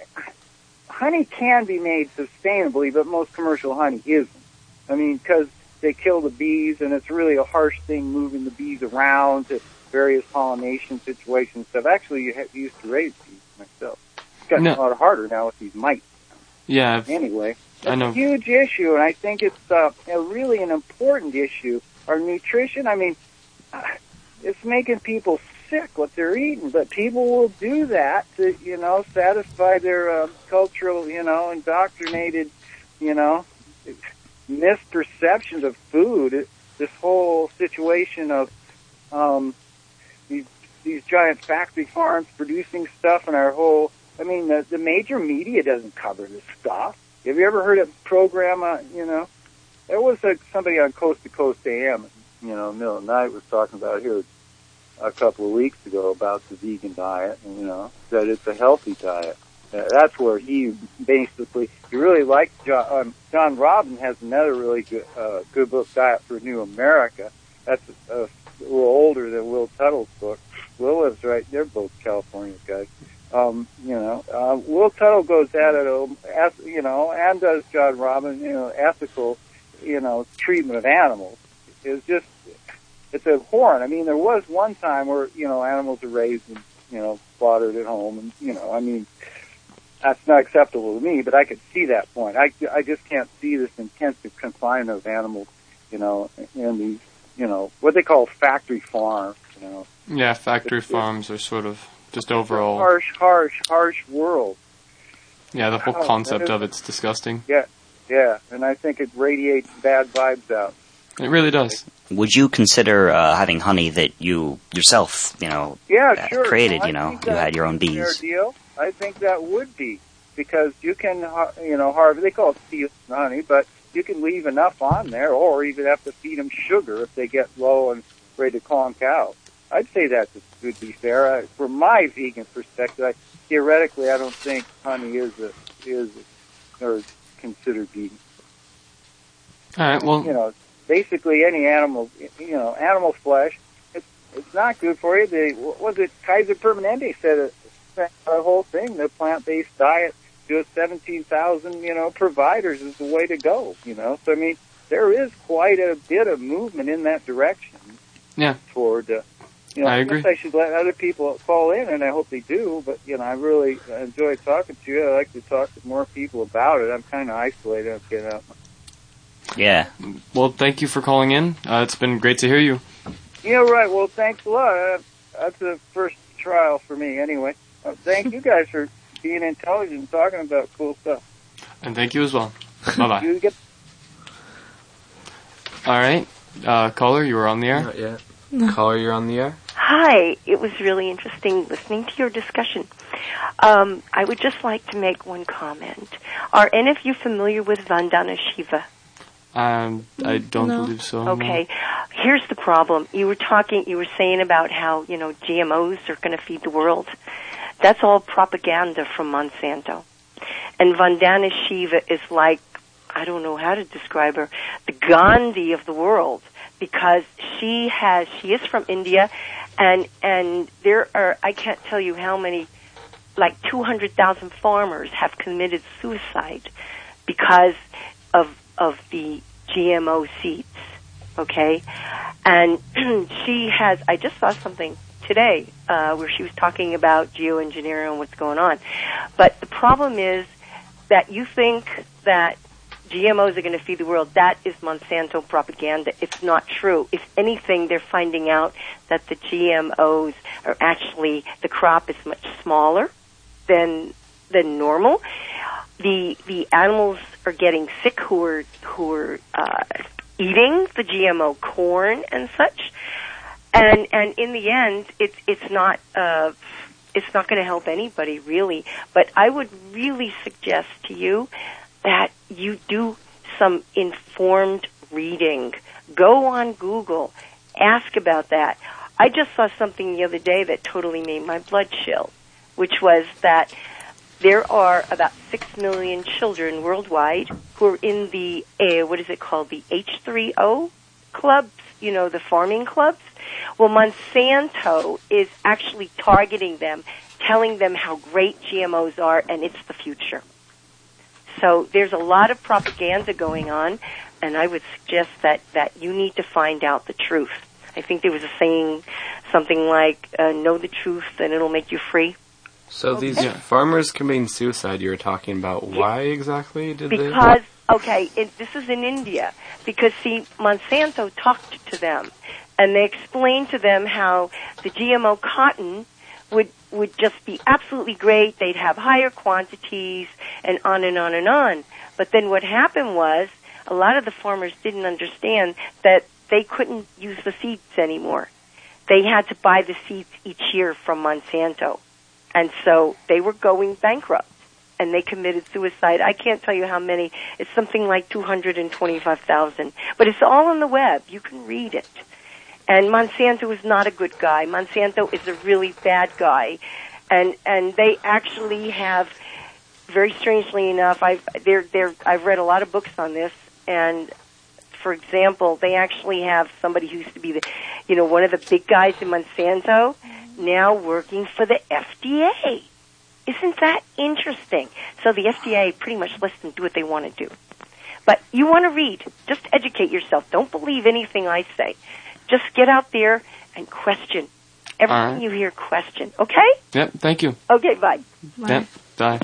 honey can be made sustainably, but most commercial honey isn't. I mean, because they kill the bees, and it's really a harsh thing moving the bees around to various pollination situations. I've actually used to raise bees myself. It's gotten No. a lot harder now with these mites. Yeah, I've- Anyway, it's I know. a huge issue, and I think it's uh, a really an important issue. Our nutrition, I mean, uh, it's making people sick what they're eating, but people will do that to, you know, satisfy their uh, cultural, you know, indoctrinated, you know, misperceptions of food. It, this whole situation of um, these these giant factory farms producing stuff, and our whole, I mean, the, the major media doesn't cover this stuff. Have you ever heard of a program, uh, you know, there was a, somebody on Coast to Coast A M, you know, middle of the night was talking about here a couple of weeks ago about the vegan diet, and, you know, that it's a healthy diet. Uh, that's where he basically, he really liked John, um, John Robin has another really good, uh, good book, Diet for New America. That's a, a little older than Will Tuttle's book. Will lives right, they're both California guys. Um, you know, uh, Will Tuttle goes at it, um, as, you know, and does John Robin, you know, ethical, you know, treatment of animals. It's just, it's abhorrent. I mean, there was one time where, you know, animals are raised and, you know, slaughtered at home, and, you know, I mean, that's not acceptable to me, but I could see that point. I, I just can't see this intensive confinement of animals, you know, in these, you know, what they call factory farms, you know. yeah, factory farms are sort of just overall. Harsh, harsh, harsh world. Yeah, the whole Oh, concept that is- of it's disgusting. Yeah, yeah, and I think it radiates bad vibes out. It really does. Would you consider uh, having honey that you yourself, you know, Yeah, uh, sure. created? No, I You know, think you that had your own would be a fair bees. Deal. I think that would be, because you can, har- you know, harvest. They call it sealed honey, but you can leave enough on there, or even have to feed them sugar if they get low and ready to conk out. I'd say that would be fair. I, from my vegan perspective, I, theoretically, I don't think honey is a, is or considered vegan. All right, well, You know, basically any animal, you know, animal flesh, it's it's not good for you. They, what was it, Kaiser Permanente said it, the whole thing, the plant-based diet, to seventeen thousand, you know, providers is the way to go, you know. So, I mean, there is quite a bit of movement in that direction. Yeah. Toward, uh, you know, I I agree. guess I should let other people call in, and I hope they do, but, you know, I really enjoy talking to you. I like to talk to more people about it. I'm kind of isolated, you know. Yeah. well, thank you for calling in. Uh, it's been great to hear you. Yeah, right. Well, thanks a lot. Uh, that's the first trial for me, anyway. Uh, thank you guys for being intelligent and talking about cool stuff. And thank you as well. Bye-bye. You get All right, uh, caller, you were on the air. Not yet. Caller, you're on the air. Hi, it was really interesting listening to your discussion. Um, I would just like to make one comment. Are any of you familiar with Vandana Shiva? Um, I don't No. believe so. no. Okay, here's the problem. You were talking, you were saying about how, you know, G M Os are going to feed the world. That's all propaganda from Monsanto. And Vandana Shiva is like, I don't know how to describe her, the Gandhi of the world, because she has, she is from India, and, and there are, I can't tell you how many, like two hundred thousand farmers have committed suicide because of, of the G M O seeds, okay? And she has, I just saw something today uh, where she was talking about geoengineering and what's going on. But the problem is that you think that G M Os are going to feed the world. That is Monsanto propaganda. It's not true. If anything, they're finding out that the G M Os are actually, the crop is much smaller than than normal. The the animals are getting sick who are who are uh, eating the G M O corn and such. And and in the end, it's it's not uh, it's not going to help anybody really. But I would really suggest to you that you do some informed reading. Go on Google, ask about that. I just saw something the other day that totally made my blood chill, which was that there are about six million children worldwide who are in the uh, what is it called, the H three O clubs, you know, the farming clubs. Well, Monsanto is actually targeting them, telling them how great G M Os are and it's the future. So there's a lot of propaganda going on, and I would suggest that, that you need to find out the truth. I think there was a saying, something like, uh, know the truth and it'll make you free. So Okay. these farmers committing suicide you were talking about, why exactly did they? Because, okay, it, this is in India. Because, see, Monsanto talked to them, and they explained to them how the G M O cotton would would just be absolutely great. They'd have higher quantities, and on and on and on. But then what happened was, a lot of the farmers didn't understand that they couldn't use the seeds anymore. They had to buy the seeds each year from Monsanto. And so they were going bankrupt, and they committed suicide. I can't tell you how many. It's something like two hundred twenty-five thousand. But it's all on the web. You can read it. And Monsanto is not a good guy. Monsanto is a really bad guy. And and they actually have, very strangely enough, I've, they're, they're, I've read a lot of books on this, and for example, they actually have somebody who used to be the, you know, one of the big guys in Monsanto, now working for the F D A. Isn't that interesting? So the F D A pretty much lets them do what they want to do. But you want to read. Just educate yourself. Don't believe anything I say. Just get out there and question. Everything right. you hear, question. Okay? Yep, thank you. Okay, bye. Bye. Yep, bye.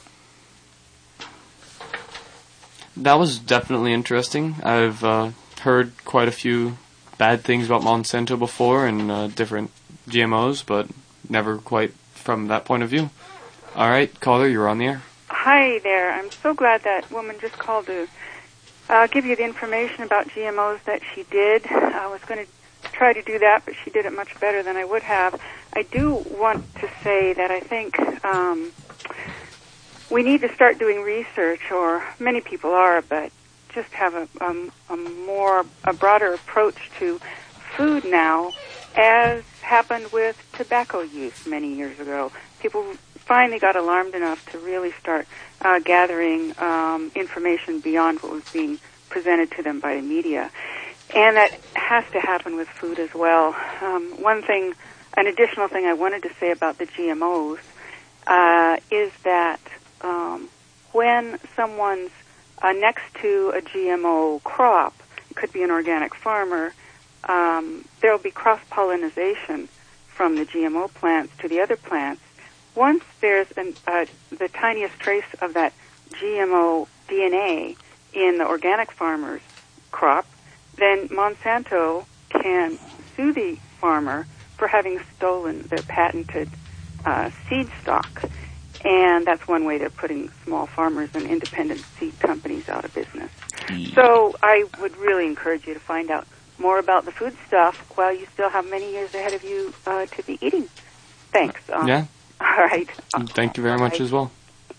That was definitely interesting. I've uh, heard quite a few bad things about Monsanto before and uh, different G M Os, but never quite from that point of view. All right, caller, you're on the air. Hi there. I'm so glad that woman just called to uh, give you the information about G M Os that she did. I was going to try to do that, but she did it much better than I would have. I do want to say that I think um, we need to start doing research, or many people are, but just have a, a, a more, a broader approach to food now, as happened with tobacco use many years ago. People finally got alarmed enough to really start uh, gathering um, information beyond what was being presented to them by the media. And that has to happen with food as well. Um, one thing, an additional thing I wanted to say about the G M Os uh, is that um, when someone's uh, next to a G M O crop, it could be an organic farmer, um, there will be cross-pollination from the G M O plants to the other plants. Once there's an, uh, the tiniest trace of that G M O D N A in the organic farmer's crop, then Monsanto can sue the farmer for having stolen their patented uh, seed stock. And that's one way they're putting small farmers and independent seed companies out of business. So I would really encourage you to find out more about the food stuff while you still have many years ahead of you uh, to be eating. Thanks. Um, Yeah. All right. Thank you very much as well.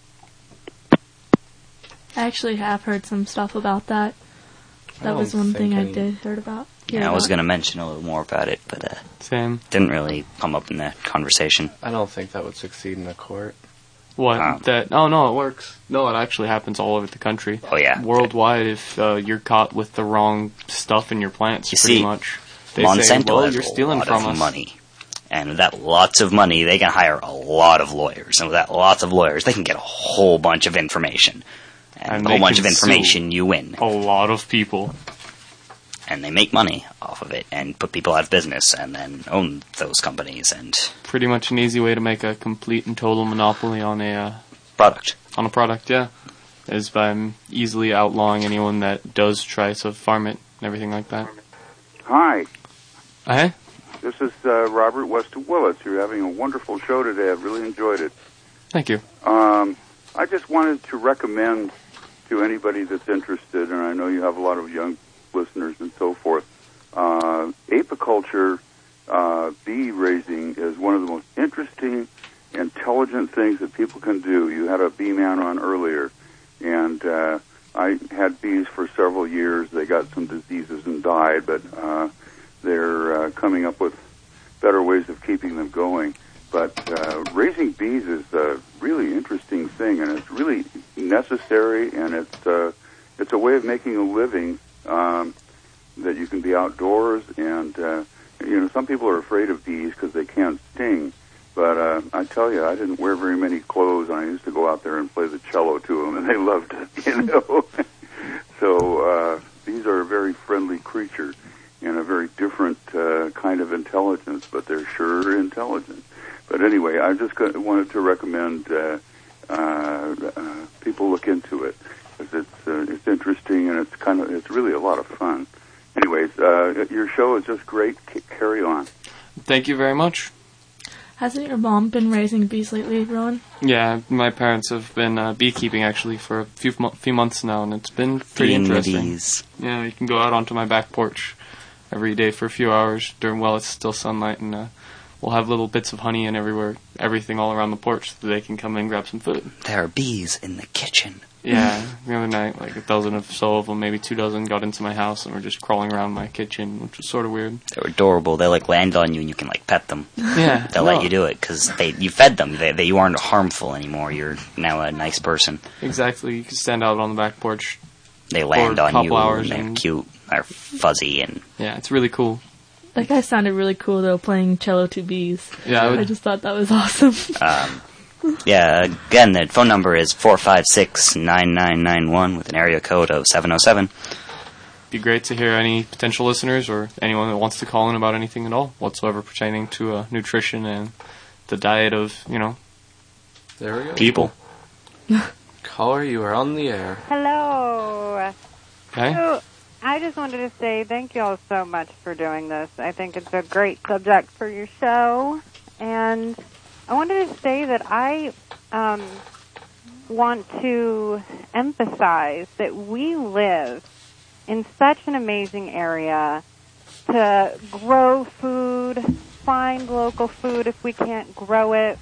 I actually have heard some stuff about that. I That was don't one think thing I any- did heard about. hear Yeah, I was about. going to mention a little more about it, but uh, Same. didn't really come up in the conversation. I don't think that would succeed in a court. What? Um, that? Oh, no, it works. No, it actually happens all over the country. Oh, yeah. Worldwide, if uh, you're caught with the wrong stuff in your plants, You pretty see, much. They Monsanto say, well, has you're a stealing lot from of us. money. And with that lots of money, they can hire a lot of lawyers. And with that lots of lawyers, they can get a whole bunch of information. And, And with a whole they bunch of can sue information, you win. A lot of people. And they make money off of it and put people out of business and then own those companies and Pretty much an easy way to make a complete and total monopoly on a uh, product. on a product, yeah. Is by um, easily outlawing anyone that does try to farm it and everything like that. Hi, Hey? this is uh, Robert West of Willits. You're having a wonderful show today. I've really enjoyed it. Thank you. Um, I just wanted to recommend to anybody that's interested, and I know you have a lot of young listeners and so forth, uh, apiculture, uh, bee raising is one of the most interesting, intelligent things that people can do. You had a bee man on earlier, and uh, I had bees for several years. They got some diseases and died, but uh, they're uh, coming up with better ways of keeping them going. But uh, raising bees is a really interesting thing, and it's really necessary, and it's uh, it's a way of making a living um, that you can be outdoors. And uh, you know, some people are afraid of bees because they can't sting, But uh, I tell you, I didn't wear very many clothes, and I used to go out there and play the cello to them, and they loved it, you know. So uh, these are a very friendly creature and a very different uh, kind of intelligence, but they're sure intelligent. But anyway, I just got, wanted to recommend uh, uh, uh, people look into it, because it's uh, it's interesting and it's kind of it's really a lot of fun. Anyways, uh, your show is just great. C- carry on. Thank you very much. Hasn't your mom been raising bees lately, Rowan? Yeah, my parents have been uh, beekeeping actually for a few mo- few months now, and it's been pretty Feeding the interesting. bees. Yeah, you can go out onto my back porch every day for a few hours during while it's still sunlight, and uh, we'll have little bits of honey and everywhere, everything all around the porch, so they can come in and grab some food. There are bees in the kitchen. Yeah, the other night, like a dozen or so of them, maybe two dozen, got into my house and were just crawling around my kitchen, which was sort of weird. They're adorable. They like land on you and you can like pet them. Yeah, They'll no. let you do it because they you fed them. They, they you aren't harmful anymore. You're now a nice person. Exactly. You can stand out on the back porch. They land For a on couple you hours and they're and- cute. They're fuzzy and Yeah, it's really cool. That guy sounded really cool, though, playing cello to bees. Yeah, I would- I just thought that was awesome. um, yeah. Again, the phone number is four five six nine nine nine one with an area code of seven oh seven. Be great to hear any potential listeners or anyone that wants to call in about anything at all whatsoever pertaining to uh, nutrition and the diet of, you know, There we go. People. Caller, you are on the air. Hello. okay? So, I just wanted to say thank you all so much for doing this. I think it's a great subject for your show. And I wanted to say that I um, want to emphasize that we live in such an amazing area to grow food, find local food if we can't grow it,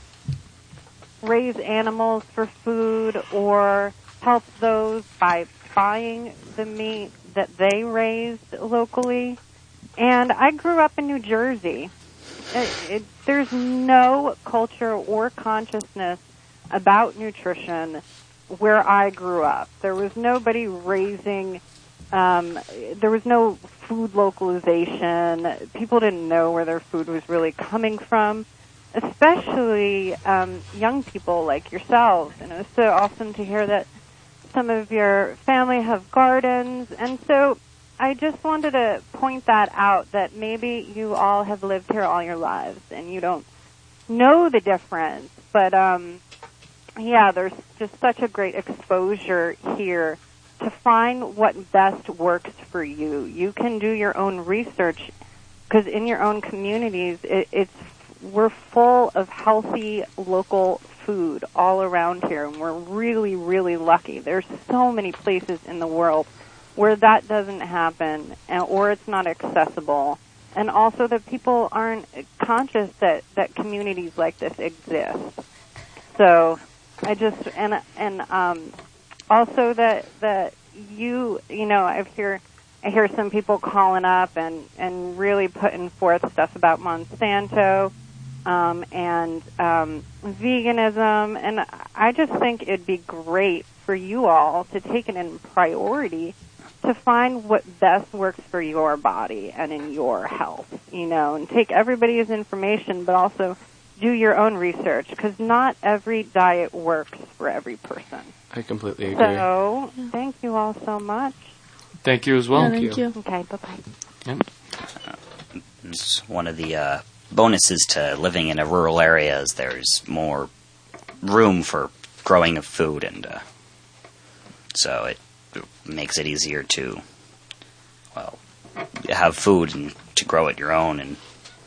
raise animals for food, or help those by buying the meat that they raised locally. And I grew up in New Jersey. It, it, there's no culture or consciousness about nutrition where I grew up. There was nobody raising, um, there was no food localization. People didn't know where their food was really coming from, especially um, young people like yourselves. And it was so awesome to hear that some of your family have gardens. And so I just wanted to point that out, that maybe you all have lived here all your lives and you don't know the difference. But, um, yeah, there's just such a great exposure here to find what best works for you. You can do your own research, because in your own communities, it, it's we're full of healthy local food all around here, and we're really, really lucky. There's so many places in the world where that doesn't happen, and, or it's not accessible, and also that people aren't conscious that, that communities like this exist. So I just, and and um, also that that you, you know, I hear I hear some people calling up and, and really putting forth stuff about Monsanto um, and um, veganism, and I just think it'd be great for you all to take it in priority to find what best works for your body and in your health, you know, and take everybody's information, but also do your own research, because not every diet works for every person. I completely agree. So, thank you all so much. Thank you as well. Yeah, thank you. Okay, bye-bye. Yep. It's one of the uh, bonuses to living in a rural area is there's more room for growing of food, and uh, so it makes it easier to, well, have food and to grow it your own. And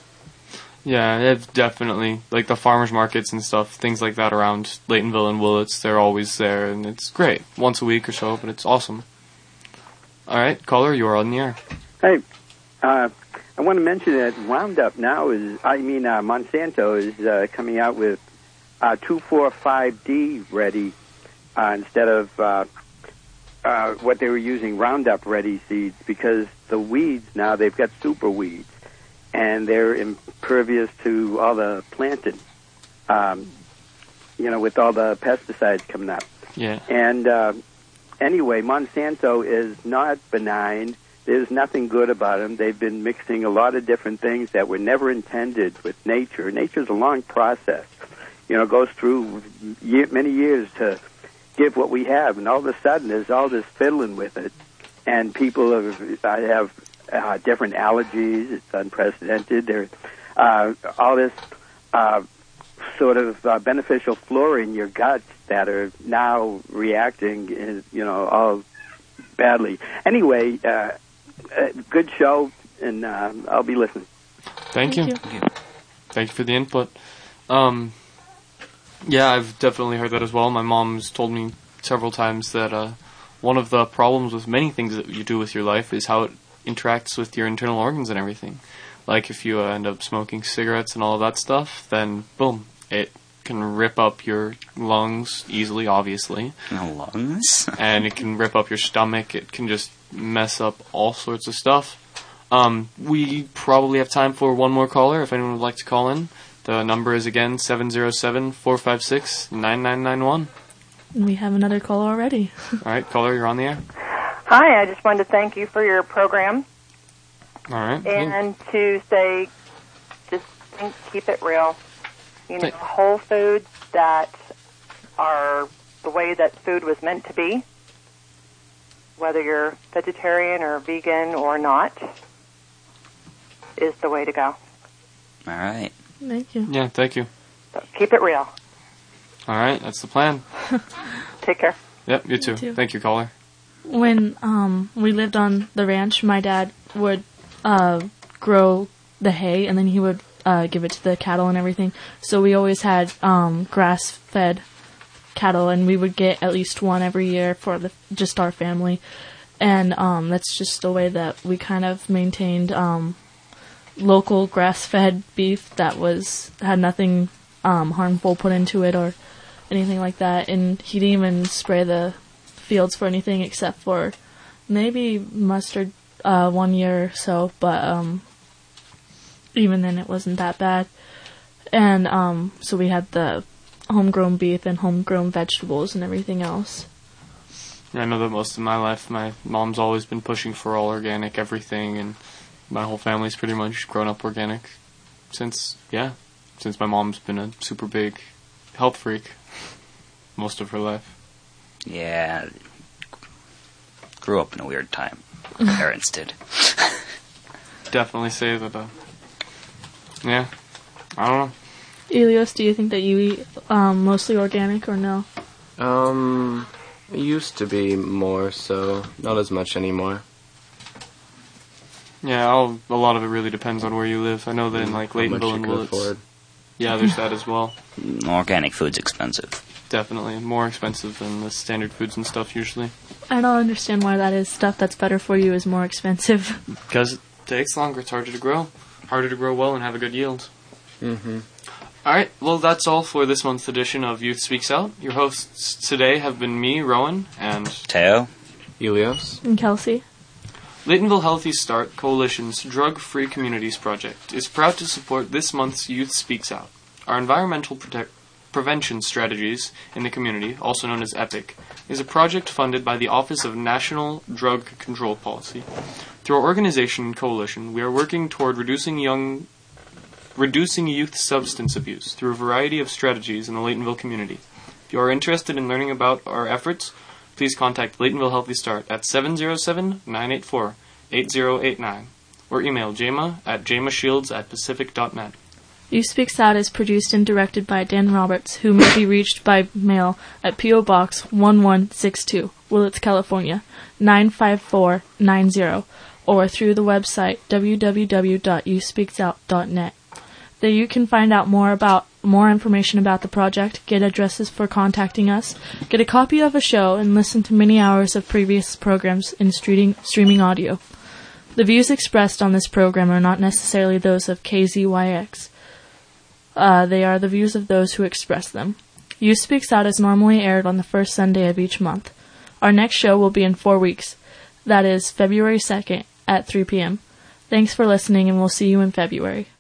Yeah, it's definitely, like the farmers markets and stuff, things like that around Laytonville and Willits, they're always there, and it's great. Once a week or so, but it's awesome. All right, caller, you are on the air. Hey, uh, I want to mention that Roundup now is, I mean, uh, Monsanto is uh, coming out with uh, two four five D ready uh, instead of uh, uh, what they were using, Roundup ready seeds, because the weeds now, they've got super weeds, and they're impervious to all the planting, um, you know, with all the pesticides coming up. Yeah. And uh, anyway, Monsanto is not benign. there's nothing good about them. They've been mixing a lot of different things that were never intended with nature. Nature's a long process. You know, it goes through year, many years to give what we have, and all of a sudden there's all this fiddling with it, and people have, I have uh, different allergies. It's unprecedented. There's uh, all this uh, sort of uh, beneficial flora in your guts that are now reacting, in, you know, all badly. Anyway, uh, uh, good show, and uh, I'll be listening. Thank, Thank you. you. Thank you. Thank you for the input. Um, yeah, I've definitely heard that as well. My mom's told me several times that uh, one of the problems with many things that you do with your life is how it interacts with your internal organs and everything. Like if you uh, end up smoking cigarettes and all of that stuff, then boom, it can rip up your lungs easily, obviously. Lungs? And it can rip up your stomach. It can just mess up all sorts of stuff. Um, we probably have time for one more caller if anyone would like to call in. The number is again seven zero seven, four five six, nine nine nine one. We have another caller already. All right, caller, you're on the air. Hi, I just wanted to thank you for your program. All right. And yeah. to say, just think, keep it real. You know, whole foods that are the way that food was meant to be, whether you're vegetarian or vegan or not, is the way to go. All right. Thank you. Yeah, thank you. So keep it real. All right, that's the plan. Take care. Yep, you too. You too. Thank you, caller. When um, we lived on the ranch, my dad would uh, grow the hay, and then he would uh, give it to the cattle and everything. So we always had um, grass-fed cattle, and we would get at least one every year for the, just our family. And um, that's just the way that we kind of maintained um, local grass-fed beef that was had nothing um, harmful put into it or anything like that. And he didn't even spray the fields for anything except for maybe mustard uh, one year or so, but um, even then it wasn't that bad. And um, so we had the homegrown beef and homegrown vegetables and everything else. I know that most of my life, my mom's always been pushing for all organic everything, and my whole family's pretty much grown up organic since, yeah, since my mom's been a super big health freak most of her life. Yeah. Grew up in a weird time. Parents did. Definitely say that, uh, yeah, I don't know. Elios, do you think that you eat um, mostly organic or no? Um, it used to be more, so not as much anymore. Yeah, I'll, a lot of it really depends on where you live. I know that in like How much Laytonville you and can Willits, afford. yeah, there's that as well. Organic food's expensive. Definitely more expensive than the standard foods and stuff usually. I don't understand why that is. Stuff that's better for you is more expensive. Because it takes longer, it's harder to grow. Harder to grow well and have a good yield. Mm-hmm. Alright, well that's all for this month's edition of Youth Speaks Out. Your hosts today have been me, Rowan, and Teo, Elios, And Kelsey. Laytonville Healthy Start Coalition's Drug Free Communities Project is proud to support this month's Youth Speaks Out. Our environmental protect prevention strategies in the community, also known as EPIC, is a project funded by the Office of National Drug Control Policy. Through our organization and coalition, we are working toward reducing young, reducing youth substance abuse through a variety of strategies in the Laytonville community. If you are interested in learning about our efforts, please contact Laytonville Healthy Start at seven zero seven, nine eight four, eight zero eight nine or email jama at jamashields at pacific dot net. Youth Speaks Out is produced and directed by Dan Roberts, who may be reached by mail at P O. Box one one six two, Willits, California, nine five four nine zero, or through the website w w w dot youth speaks out dot net. There you can find out more about more information about the project, get addresses for contacting us, get a copy of a show, and listen to many hours of previous programs in streaming, streaming audio. The views expressed on this program are not necessarily those of K Z Y X. Uh, they are the views of those who express them. Youth Speaks Out is normally aired on the first Sunday of each month. Our next show will be in four weeks. That is February second at three p.m. Thanks for listening, and we'll see you in February.